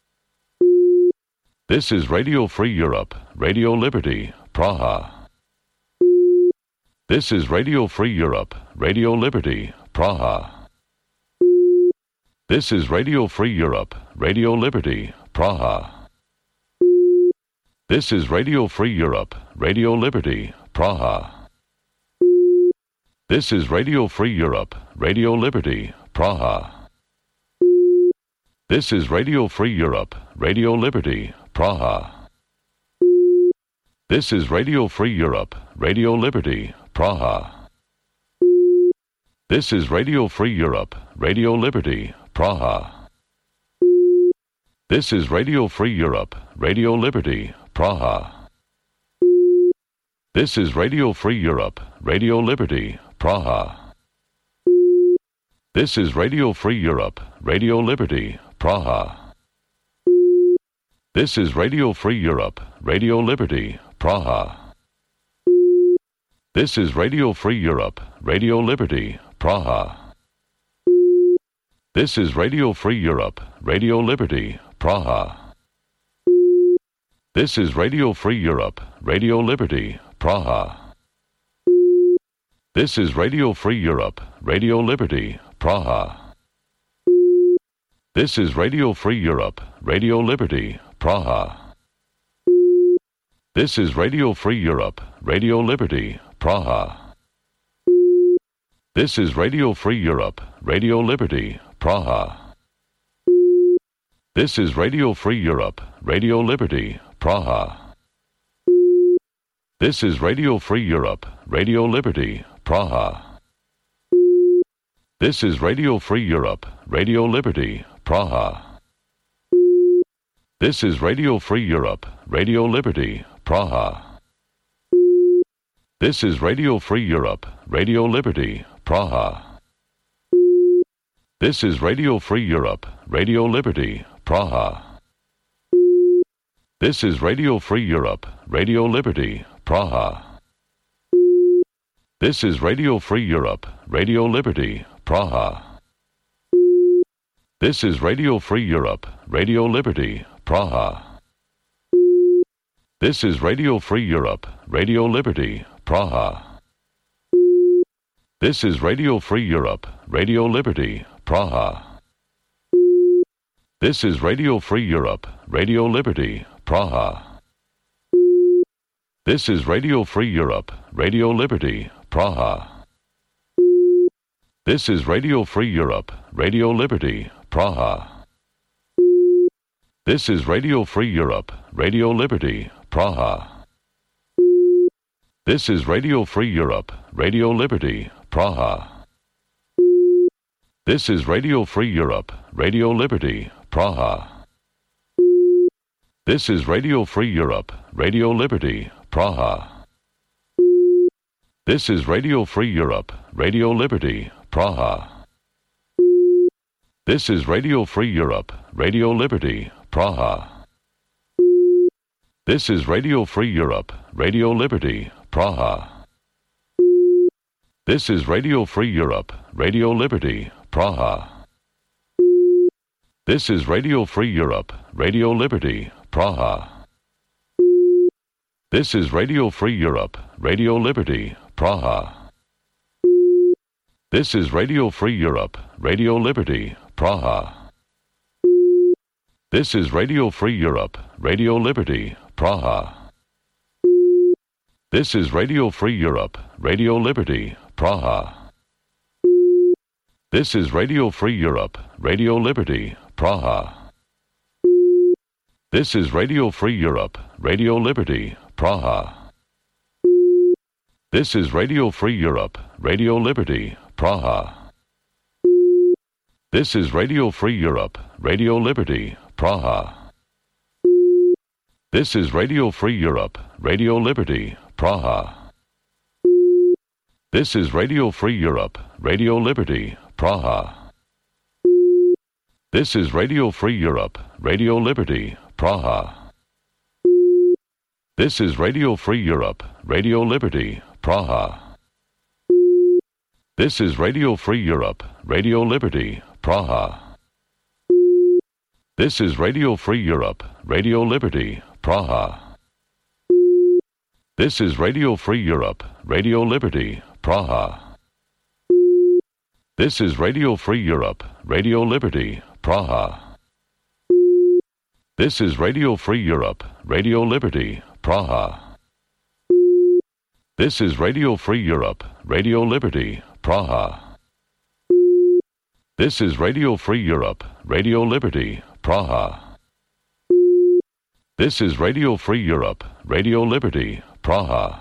This is Radio Free Europe, Radio Liberty, Praha. This is Radio Free Europe, Radio Liberty, Praha. This is Radio Free Europe, Radio Liberty, Praha. This is Radio Free Europe, Radio Liberty, Praha. This is Radio Free Europe, Radio Liberty, Praha. This is Radio Free Europe, Radio Liberty, Praha. This is Radio Free Europe, Radio Liberty, Praha. This is Radio Free Europe, Radio Liberty, Praha. This is Radio Free Europe, Radio Liberty, Praha. This is Radio Free Europe, Radio Liberty, Praha. This is Radio Free Europe, Radio Liberty, Praha. This is Radio Free Europe, Radio Liberty, Praha. This is Radio Free Europe, Radio Liberty, Praha. This is Radio Free Europe, Radio Liberty, Praha. This is Radio Free Europe, Radio Liberty, Praha. This is Radio Free Europe, Radio Liberty, Praha. This is Radio Free Europe, Radio Liberty, Praha. This is Radio Free Europe, Radio Liberty, Praha. This is Radio Free Europe, Radio Liberty, Praha. This is Radio Free Europe, Radio Liberty, Praha. This is Radio Free Europe, Radio Liberty, Praha. This is Radio Free Europe, Radio Liberty, Praha. This is Radio Free Europe, Radio Liberty, Praha. This is Radio Free Europe, Radio Liberty, Praha. This is Radio Free Europe, Radio Liberty, Praha. This is Radio Free Europe, Radio Liberty, Praha. This is Radio Free Europe, Radio Liberty, Praha. This is Radio Free Europe, Radio Liberty, Praha. This is Radio Free Europe, Radio Liberty, Praha. This is Radio Free Europe, Radio Liberty, Praha. This is Radio Free Europe, Radio Liberty, Praha. This is Radio Free Europe, Radio Liberty, Praha. This is Radio Free Europe, Radio Liberty, Praha. This is Radio Free Europe, Radio Liberty, Praha. This is Radio Free Europe, Radio Liberty, Praha. This is Radio Free Europe, Radio Liberty, Praha. This is Radio Free Europe, Radio Liberty, Praha. This is Radio Free Europe, Radio Liberty, Praha. This is Radio Free Europe, Radio Liberty, Praha. This is Radio Free Europe, Radio Liberty, Praha. This is Radio Free Europe, Radio Liberty, Praha. This is Radio Free Europe, Radio Liberty, Praha. This is Radio Free Europe, Radio Liberty, Praha. This is Radio Free Europe, Radio Liberty, Praha. This is Radio Free Europe, Radio Liberty, Praha. This is Radio Free Europe, Radio Liberty, Praha. This is Radio Free Europe, Radio Liberty, Praha. This is Radio Free Europe, Radio Liberty, Praha. This is Radio Free Europe, Radio Liberty, Praha. This is Radio Free Europe, Radio Liberty, Praha. This is Radio Free Europe, Radio Liberty, Praha. This is Radio Free Europe, Radio Liberty, Praha. This is Radio Free Europe, Radio Liberty, Praha. This is Radio Free Europe, Radio Liberty, Praha. This is Radio Free Europe, Radio Liberty, Praha. This is Radio Free Europe, Radio Liberty, Praha. This is Radio Free Europe, Radio Liberty, Praha. This is Radio Free Europe, Radio Liberty, Praha. This is Radio Free Europe, Radio Liberty, Praha. This is Radio Free Europe, Radio Liberty, Praha. This is Radio Free Europe, Radio Liberty, Praha. This is Radio Free Europe, Radio Liberty, Praha.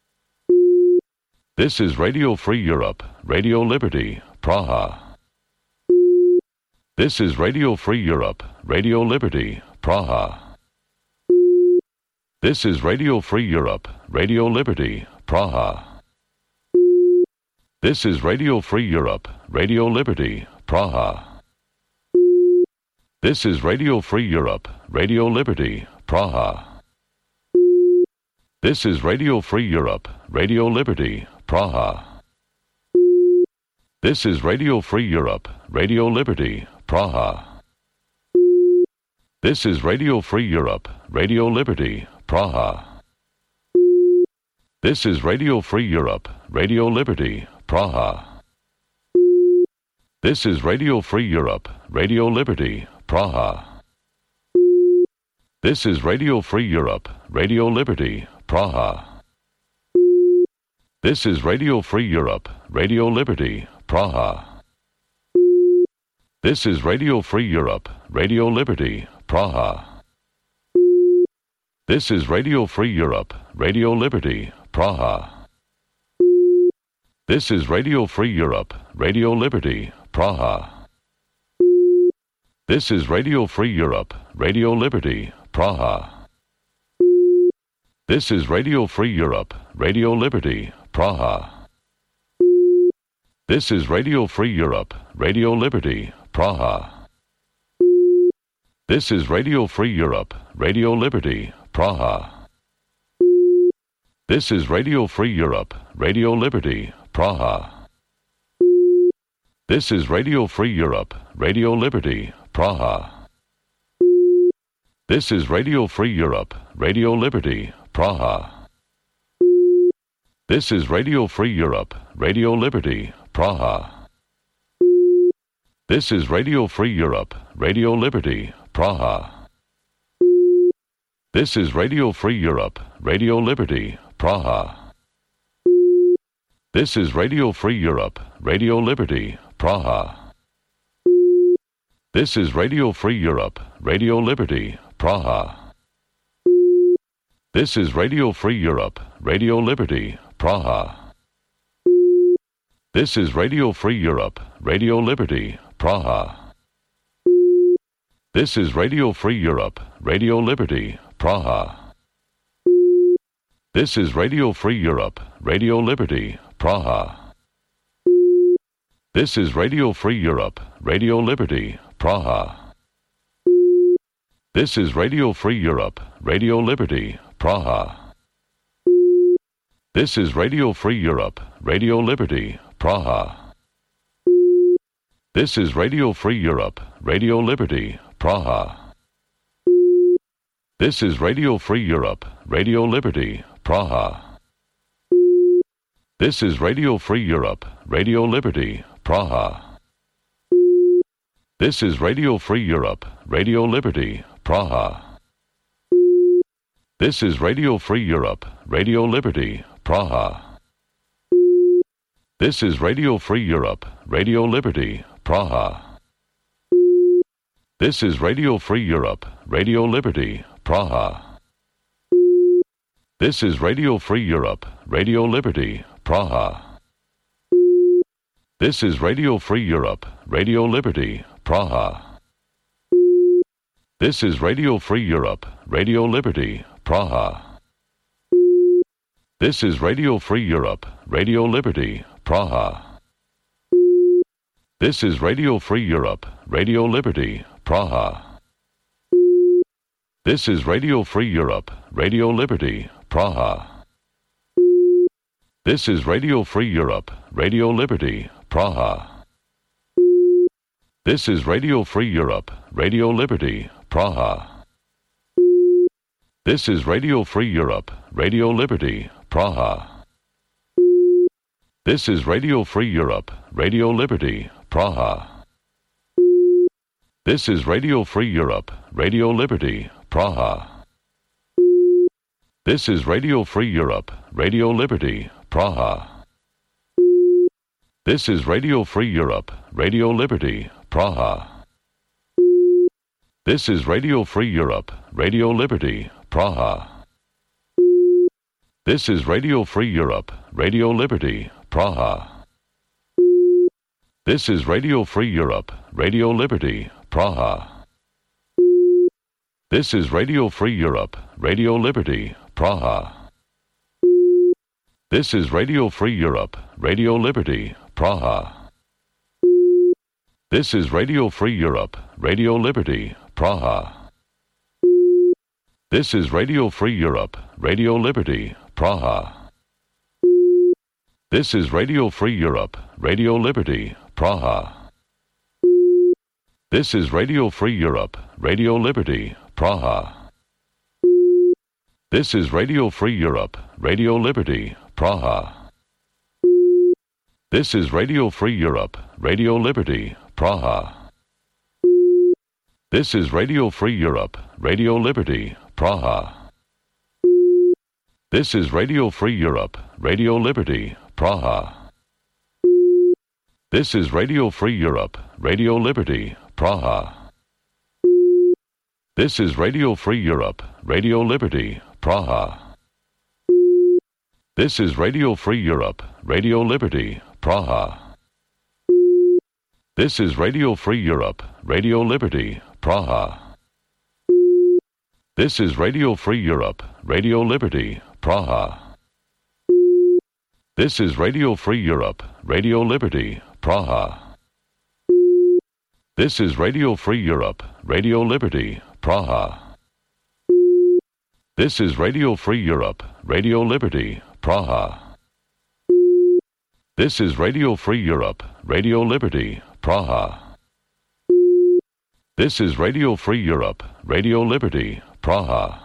This is Radio Free Europe, Radio Liberty, Praha. This is Radio Free Europe, Radio Liberty, Praha. This is Radio Free Europe, Radio Liberty, Praha. This is Radio Free Europe, Radio Liberty, Praha. This is Radio Free Europe, Radio Liberty, Praha. This is Radio Free Europe, Radio Liberty, Praha. This is Radio Free Europe, Radio Liberty, Praha. This is Radio Free Europe, Radio Liberty, Praha. This is Radio Free Europe, Radio Liberty, Praha. This is Radio Free Europe, Radio Liberty, Praha. This is Radio Free Europe, Radio Liberty, Praha. This is Radio Free Europe, Radio Liberty, Praha. This is Radio Free Europe, Radio Liberty, Praha. This is Radio Free Europe, Radio Liberty, Praha. This is Radio Free Europe, Radio Liberty, Praha. This is Radio Free Europe, Radio Liberty, Praha. This is Radio Free Europe, Radio Liberty, Praha. This is Radio Free Europe, Radio Liberty, Praha. This is Radio Free Europe, Radio Liberty, Praha. This is Radio Free Europe, Radio Liberty, Praha. This is Radio Free Europe, Radio Liberty, Praha. This is Radio Free Europe, Radio Liberty, Praha. This is Radio Free Europe, Radio Liberty, Praha. This is Radio Free Europe, Radio Liberty, Praha. This is Radio Free Europe, Radio Liberty, Praha. This is Radio Free Europe, Radio Liberty, Praha. This is Radio Free Europe, Radio Liberty, Praha. This is Radio Free Europe, Radio Liberty, Praha. This is Radio Free Europe, Radio Liberty, Praha. This is Radio Free Europe, Radio Liberty, Praha. This is Radio Free Europe, Radio Liberty, Praha. This is Radio Free Europe, Radio Liberty, Praha. This is Radio Free Europe, Radio Liberty, Praha. This is Radio Free Europe, Radio Liberty, Praha. This is Radio Free Europe, Radio Liberty, Praha. This is Radio Free Europe, Radio Liberty, Praha. This is Radio Free Europe, Radio Liberty, Praha. This is Radio Free Europe, Radio Liberty, Praha. This is Radio Free Europe, Radio Liberty, Praha. This is Radio Free Europe, Radio Liberty, Praha. This is Radio Free Europe, Radio Liberty, Praha. This is Radio Free Europe, Radio Liberty, Praha. This is Radio Free Europe, Radio Liberty, Praha. This is Radio Free Europe, Radio Liberty, Praha. This is Radio Free Europe, Radio Liberty, Praha. This is Radio Free Europe, Radio Liberty, Praha. This is Radio Free Europe, Radio Liberty, Praha. This is Radio Free Europe, Radio Liberty, Praha. This is Radio Free Europe, Radio Liberty, Praha. This is Radio Free Europe, Radio Liberty, Praha. This is Radio Free Europe, Radio Liberty, Praha. This is Radio Free Europe, Radio Liberty, Praha. This is Radio Free Europe, Radio Liberty, Praha. This is Radio Free Europe, Radio Liberty, Praha. This is Radio Free Europe, Radio Liberty, Praha. This is Radio Free Europe, Radio Liberty, Praha. This is Radio Free Europe, Radio Liberty, Praha. This is Radio Free Europe, Radio Liberty, Praha. This is Radio Free Europe, Radio Liberty, Praha. This is Radio Free Europe, Radio Liberty, Praha. This is Radio Free Europe, Radio Liberty, Praha. This is Radio Free Europe, Radio Liberty, Praha. This is Radio Free Europe, Radio Liberty, Praha. This is Radio Free Europe, Radio Liberty, Praha. This is Radio Free Europe, Radio Liberty, Praha. This is Radio Free Europe, Radio Liberty, Praha. This is Radio Free Europe, Radio Liberty, Praha. This is Radio Free Europe, Radio Liberty, Praha. This is Radio Free Europe, Radio Liberty, Praha. This is Radio Free Europe, Radio Liberty, Praha. This is Radio Free Europe, Radio Liberty, Praha. This is Radio Free Europe, Radio Liberty, Praha. This is Radio Free Europe, Radio Liberty, Praha. This is Radio Free Europe, Radio Liberty, Praha. This is Radio Free Europe, Radio Liberty, Praha. This is Radio Free Europe, Radio Liberty, Praha. This is Radio Free Europe, Radio Liberty, Praha.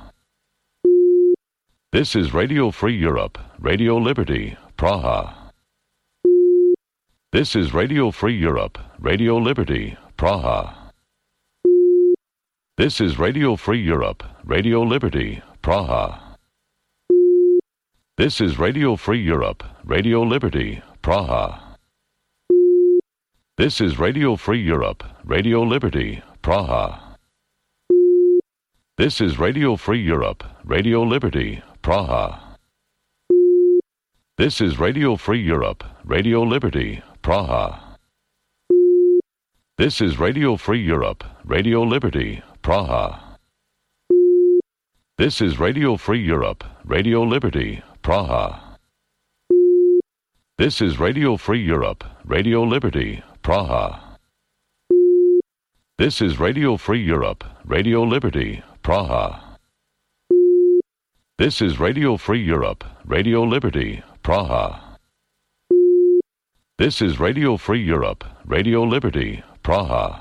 This is Radio Free Europe, Radio Liberty, Praha. This is Radio Free Europe, Radio Liberty, Praha. This is Radio Free Europe, Radio Liberty, Praha. This is Radio Free Europe, Radio Liberty, Praha. This is Radio Free Europe, Radio Liberty, Praha. This is Radio Free Europe, Radio Liberty, Praha. This is Radio Free Europe, Radio Liberty, Praha. This is Radio Free Europe, Radio Liberty, Praha. This is Radio Free Europe, Radio Liberty, Praha. This is Radio Free Europe, Radio Liberty, Praha. This is Radio Free Europe, Radio Liberty, Praha. This is Radio Free Europe, Radio Liberty, Praha. This is Radio Free Europe, Radio Liberty, Praha.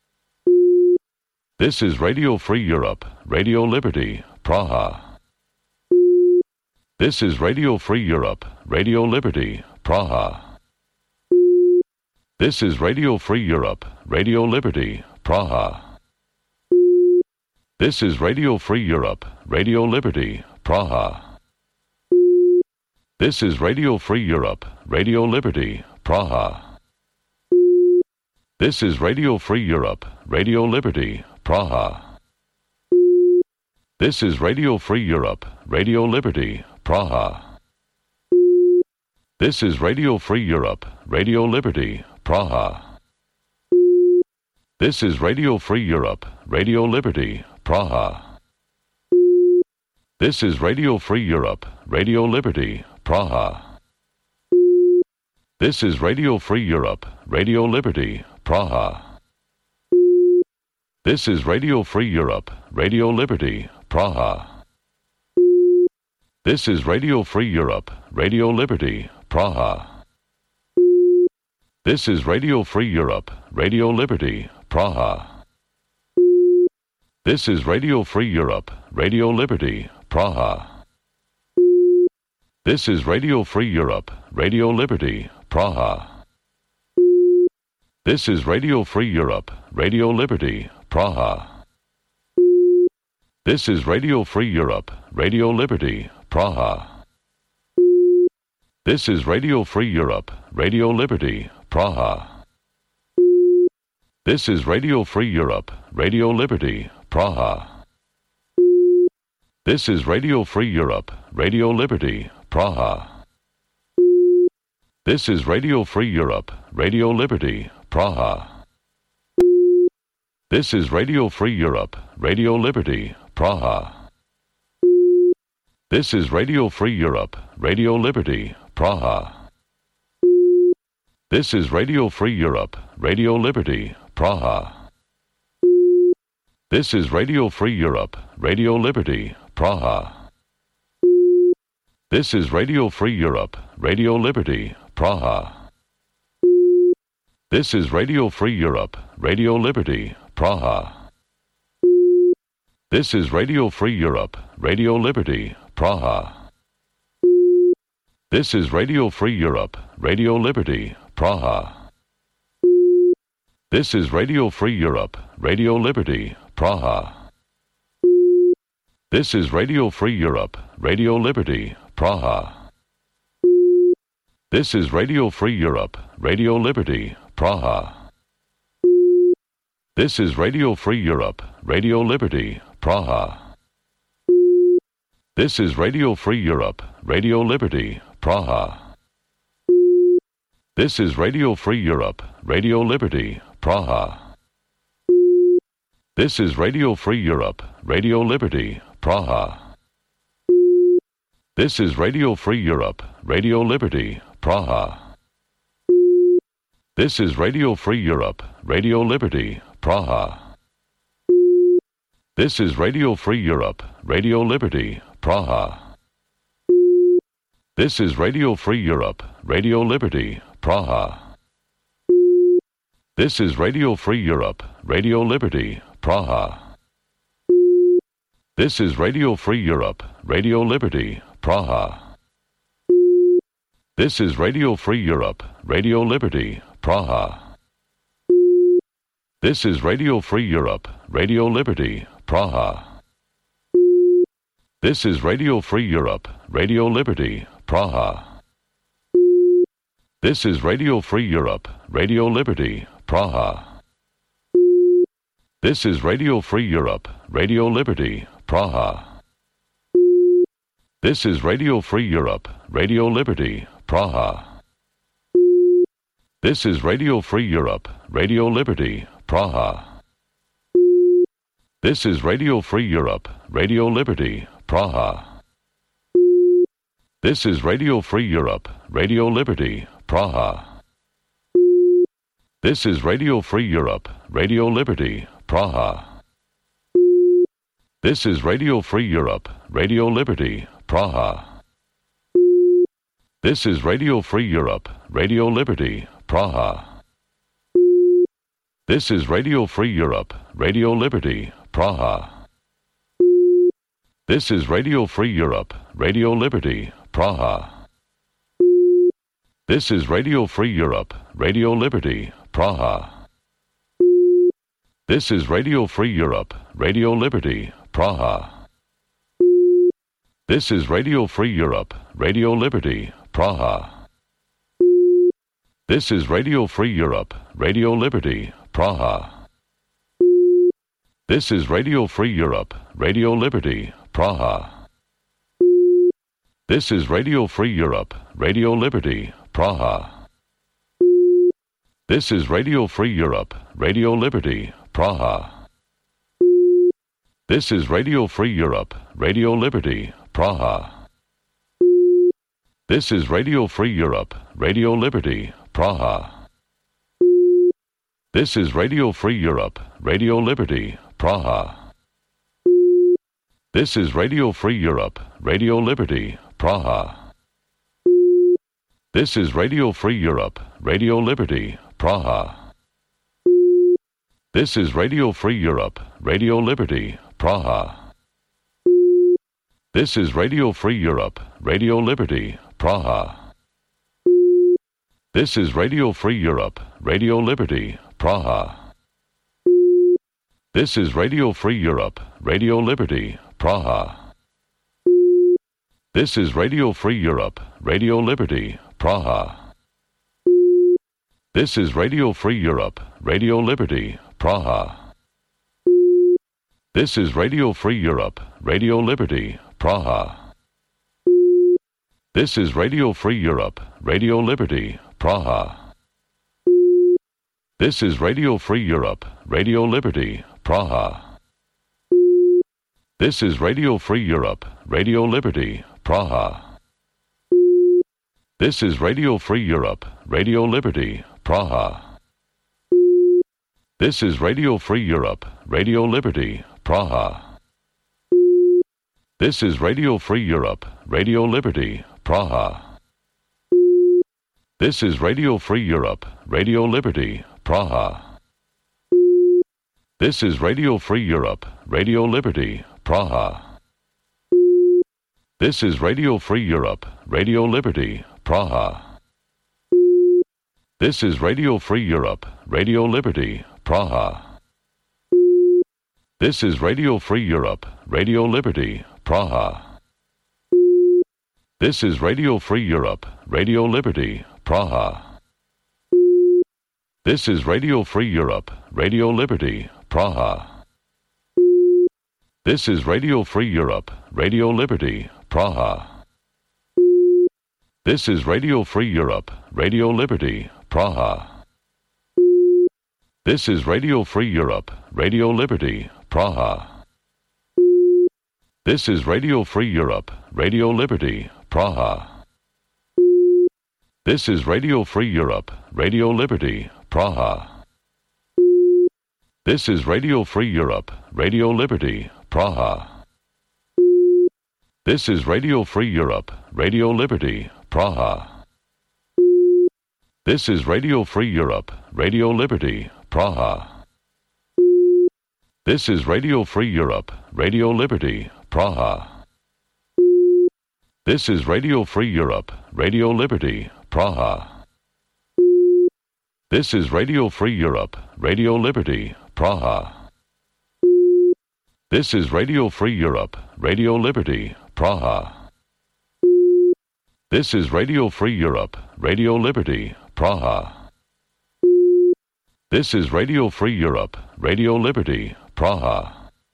This is Radio Free Europe, Radio Liberty, Praha. This is Radio Free Europe, Radio Liberty, Praha. This is Radio Free Europe, Radio Liberty, Praha. This is Radio Free Europe, Radio Liberty, Praha. This is Radio Free Europe, Radio Liberty, Praha. This is Radio Free Europe, Radio Liberty, Praha. This is Radio Free Europe, Radio Liberty, Praha. This is Radio Free Europe, Radio Liberty, Praha. This is Radio Free Europe, Radio Liberty, Praha. This is Radio Free Europe, Radio Liberty, Praha. This is Radio Free Europe, Radio Liberty, Praha. This is Radio Free Europe, Radio Liberty, Praha. This is Radio Free Europe, Radio Liberty, Praha. This is Radio Free Europe, Radio Liberty, Praha. This is Radio Free Europe, Radio Liberty, Praha. This is Radio Free Europe, Radio Liberty, Praha. This is Radio Free Europe, Radio Liberty, Praha. This is Radio Free Europe, Radio Liberty, Praha. This is Radio Free Europe, Radio Liberty, Praha. This is Radio Free Europe, Radio Liberty, Praha. This is Radio Free Europe, Radio Liberty, Praha. This is Radio Free Europe, Radio Liberty, Praha. This is Radio Free Europe, Radio Liberty, Praha. This is Radio Free Europe, Radio Liberty, Praha. This is Radio Free Europe, Radio Liberty, Praha. This is Radio Free Europe, Radio Liberty, Praha. This is Radio Free Europe, Radio Liberty, Praha. This is Radio Free Europe, Radio Liberty, Praha. This is Radio Free Europe, Radio Liberty, Praha. This is Radio Free Europe, Radio Liberty, Praha. This is Radio Free Europe, Radio Liberty, Praha. This is Radio Free Europe, Radio Liberty, Praha. This is Radio Free Europe, Radio Liberty, Praha. This is Radio Free Europe, Radio Liberty, Praha. This is Radio Free Europe, Radio Liberty, Praha. This is Radio Free Europe, Radio Liberty, Praha. This is Radio Free Europe, Radio Liberty, Praha. This is Radio Free Europe, Radio Liberty, Praha. This is Radio Free Europe, Radio Liberty, Praha. This is Radio Free Europe, Radio Liberty, Praha. This is Radio Free Europe, Radio Liberty, Praha. This is Radio Free Europe, Radio Liberty, Praha. This is Radio Free Europe, Radio Liberty, Praha. This is Radio Free Europe, Radio Liberty, Praha. This is Radio Free Europe, Radio Liberty, Praha. This is Radio Free Europe, Radio Liberty, Praha. This is Radio Free Europe, Radio Liberty, Praha. This is Radio Free Europe, Radio Liberty, Praha. This is Radio Free Europe, Radio Liberty, Praha. This is Radio Free Europe, Radio Liberty, Praha. This is Radio Free Europe, Radio Liberty, Praha. This is Radio Free Europe, Radio Liberty, Praha. This is Radio Free Europe, Radio Liberty, Praha. This is Radio Free Europe, Radio Liberty, Praha. This is Radio Free Europe, Radio Liberty, Praha. This is Radio Free Europe, Radio Liberty, Praha. This is Radio Free Europe, Radio Liberty, Praha. This is Radio Free Europe, Radio Liberty, Praha. This is Radio Free Europe, Radio Liberty, Praha. This is Radio Free Europe, Radio Liberty, Praha. This is Radio Free Europe, Radio Liberty, Praha. This is Radio Free Europe, Radio Liberty, Praha. This is Radio Free Europe, Radio Liberty, Praha. This is Radio Free Europe, Radio Liberty, Praha. This is Radio Free Europe, Radio Liberty, Praha. This is Radio Free Europe, Radio Liberty, Praha. This is Radio Free Europe, Radio Liberty, Praha. This is Radio Free Europe, Radio Liberty, Praha. This is Radio Free Europe, Radio Liberty, Praha. This is Radio Free Europe, Radio Liberty, Praha. This is Radio Free Europe, Radio Liberty, Praha. This is Radio Free Europe, Radio Liberty, Praha. This is Radio Free Europe, Radio Liberty, Praha. This is Radio Free Europe, Radio Liberty, Praha. This is Radio Free Europe, Radio Liberty, Praha. This is Radio Free Europe, Radio Liberty, Praha. This is Radio Free Europe, Radio Liberty, Praha. This is Radio Free Europe, Radio Liberty, Praha. This is Radio Free Europe, Radio Liberty, Praha. This is Radio Free Europe, Radio Liberty, Praha. This is Radio Free Europe, Radio Liberty, Praha. This is Radio Free Europe, Radio Liberty, Praha. This is Radio Free Europe, Radio Liberty, Praha. This is Radio Free Europe, Radio Liberty, Praha. This is Radio Free Europe, Radio Liberty, Praha. This is Radio Free Europe, Radio Liberty, Praha. This is Radio Free Europe, Radio Liberty, Praha. This is Radio Free Europe, Radio Liberty, Praha. This is Radio Free Europe, Radio Liberty, Praha. This is Radio Free Europe, Radio Liberty, Praha. This is Radio Free Europe, Radio Liberty, Praha. This is Radio Free Europe, Radio Liberty, Praha. This is Radio Free Europe, Radio Liberty, Praha. This is Radio Free Europe, Radio Liberty, Praha. This is Radio Free Europe, Radio Liberty, Praha. This is Radio Free Europe, Radio Liberty, Praha. This is Radio Free Europe, Radio Liberty, Praha. This is Radio Free Europe, Radio Liberty, Praha. This is Radio Free Europe, Radio Liberty, Praha. This is Radio Free Europe, Radio Liberty, Praha. This is Radio Free Europe, Radio Liberty, Praha. This is Radio Free Europe, Radio Liberty, Praha. This is Radio Free Europe, Radio Liberty, Praha.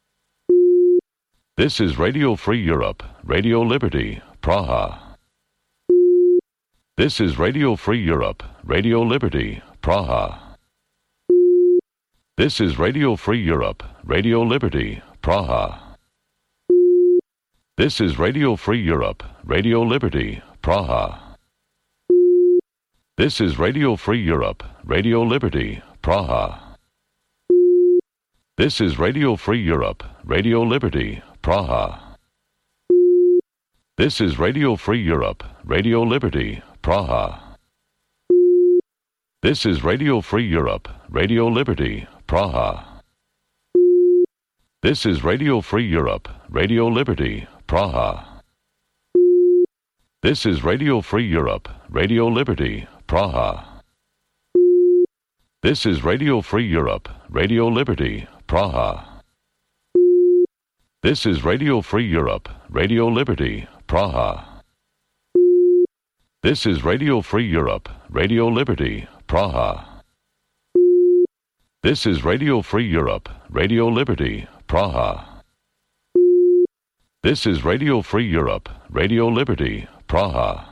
This is Radio Free Europe, Radio Liberty, Praha. This is Radio Free Europe, Radio Liberty, Praha. This is Radio Free Europe, Radio Liberty, Praha. This is Radio Free Europe, Radio Liberty, Praha. This is Radio Free Europe, Radio Liberty, Praha. This is Radio Free Europe, Radio Liberty, Praha. This is Radio Free Europe, Radio Liberty, Praha. This is Radio Free Europe, Radio Liberty, Praha. This is Radio Free Europe, Radio Liberty, Praha. This is Radio Free Europe, Radio Liberty, Praha. This is Radio Free Europe, Radio Liberty, Praha. This is Radio Free Europe, Radio Liberty, Praha. This is Radio Free Europe, Radio Liberty, Praha. This is Radio Free Europe, Radio Liberty, Praha. This is Radio Free Europe, Radio Liberty, Praha.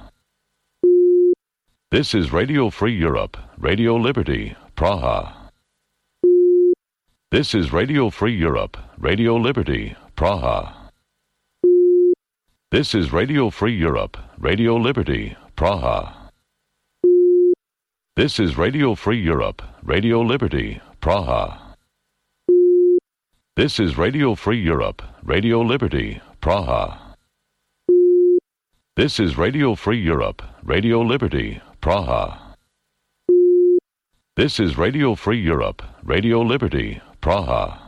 This is Radio Free Europe, Radio Liberty, Praha. This is Radio Free Europe, Radio Liberty, Praha. This is Radio Free Europe, Radio Liberty, Praha. This is Radio Free Europe, Radio Liberty, Praha. This is Radio Free Europe, Radio Liberty, Praha. This is Radio Free Europe, Radio Liberty, Praha. This is Radio Free Europe, Radio Liberty, Praha.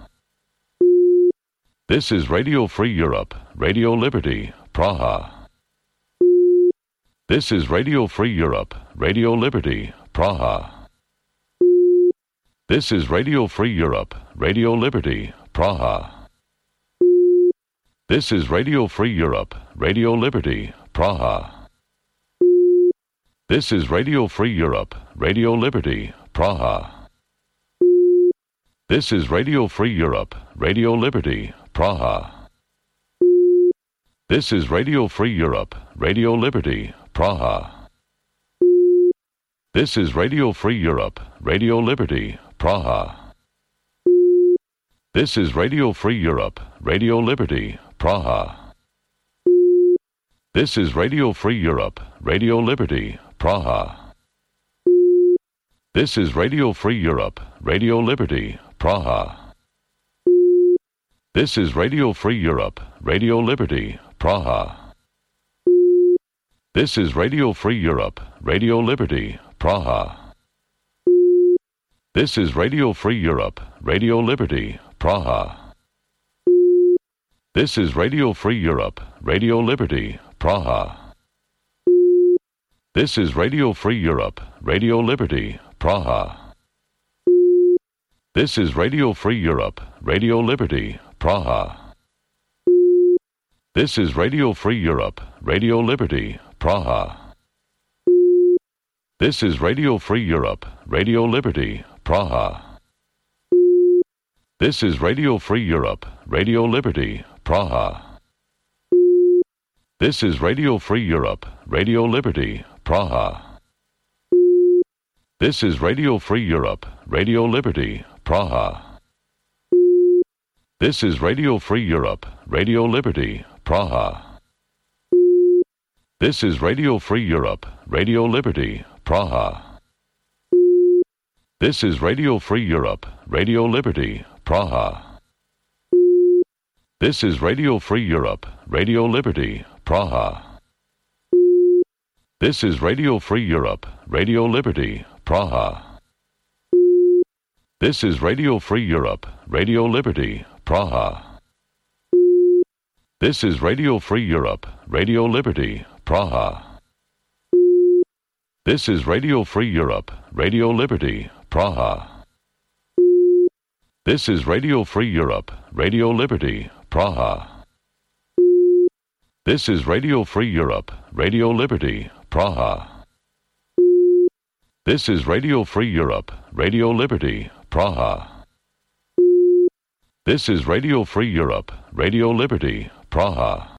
This is Radio Free Europe, Radio Liberty, Praha. This is Radio Free Europe, Radio Liberty, Praha. This is Radio Free Europe, Radio Liberty, Praha. This is Radio Free Europe, Radio Liberty, Praha. This is Radio Free Europe, Radio Liberty, Praha. This is Radio Free Europe, Radio Liberty, Praha. This is Radio Free Europe, Radio Liberty, Praha. This is Radio Free Europe, Radio Liberty, Praha. This is Radio Free Europe, Radio Liberty, Praha. This is Radio Free Europe, Radio Liberty, Praha. This is Radio Free Europe, Radio Liberty, Praha. This is Radio Free Europe, Radio Liberty, Praha. This is Radio Free Europe, Radio Liberty, Praha. This is Radio Free Europe, Radio Liberty, Praha. This is Radio Free Europe, Radio Liberty, Praha. This is Radio Free Europe, Radio Liberty, Praha. This is Radio Free Europe, Radio Liberty, Praha. This is Radio Free Europe, Radio Liberty, Praha. This is Radio Free Europe, Radio Liberty, Praha. This is Radio Free Europe, Radio Liberty, Praha. This is Radio Free Europe, Radio Liberty, Praha. This is Radio Free Europe, Radio Liberty, Praha. This is Radio Free Europe, Radio Liberty, Praha. This is Radio Free Europe, Radio Liberty, Praha. This is Radio Free Europe, Radio Liberty, Praha. This is Radio Free Europe, Radio Liberty, Praha. This is Radio Free Europe, Radio Liberty, Praha. This is Radio Free Europe, Radio Liberty, Praha. This is Radio Free Europe, Radio Liberty, Praha. This is Radio Free Europe, Radio Liberty, Praha. This is Radio Free Europe, Radio Liberty, Praha. This is Radio Free Europe, Radio Liberty, Praha. This is Radio Free Europe, Radio Liberty, Praha. This is Radio Free Europe, Radio Liberty, Praha.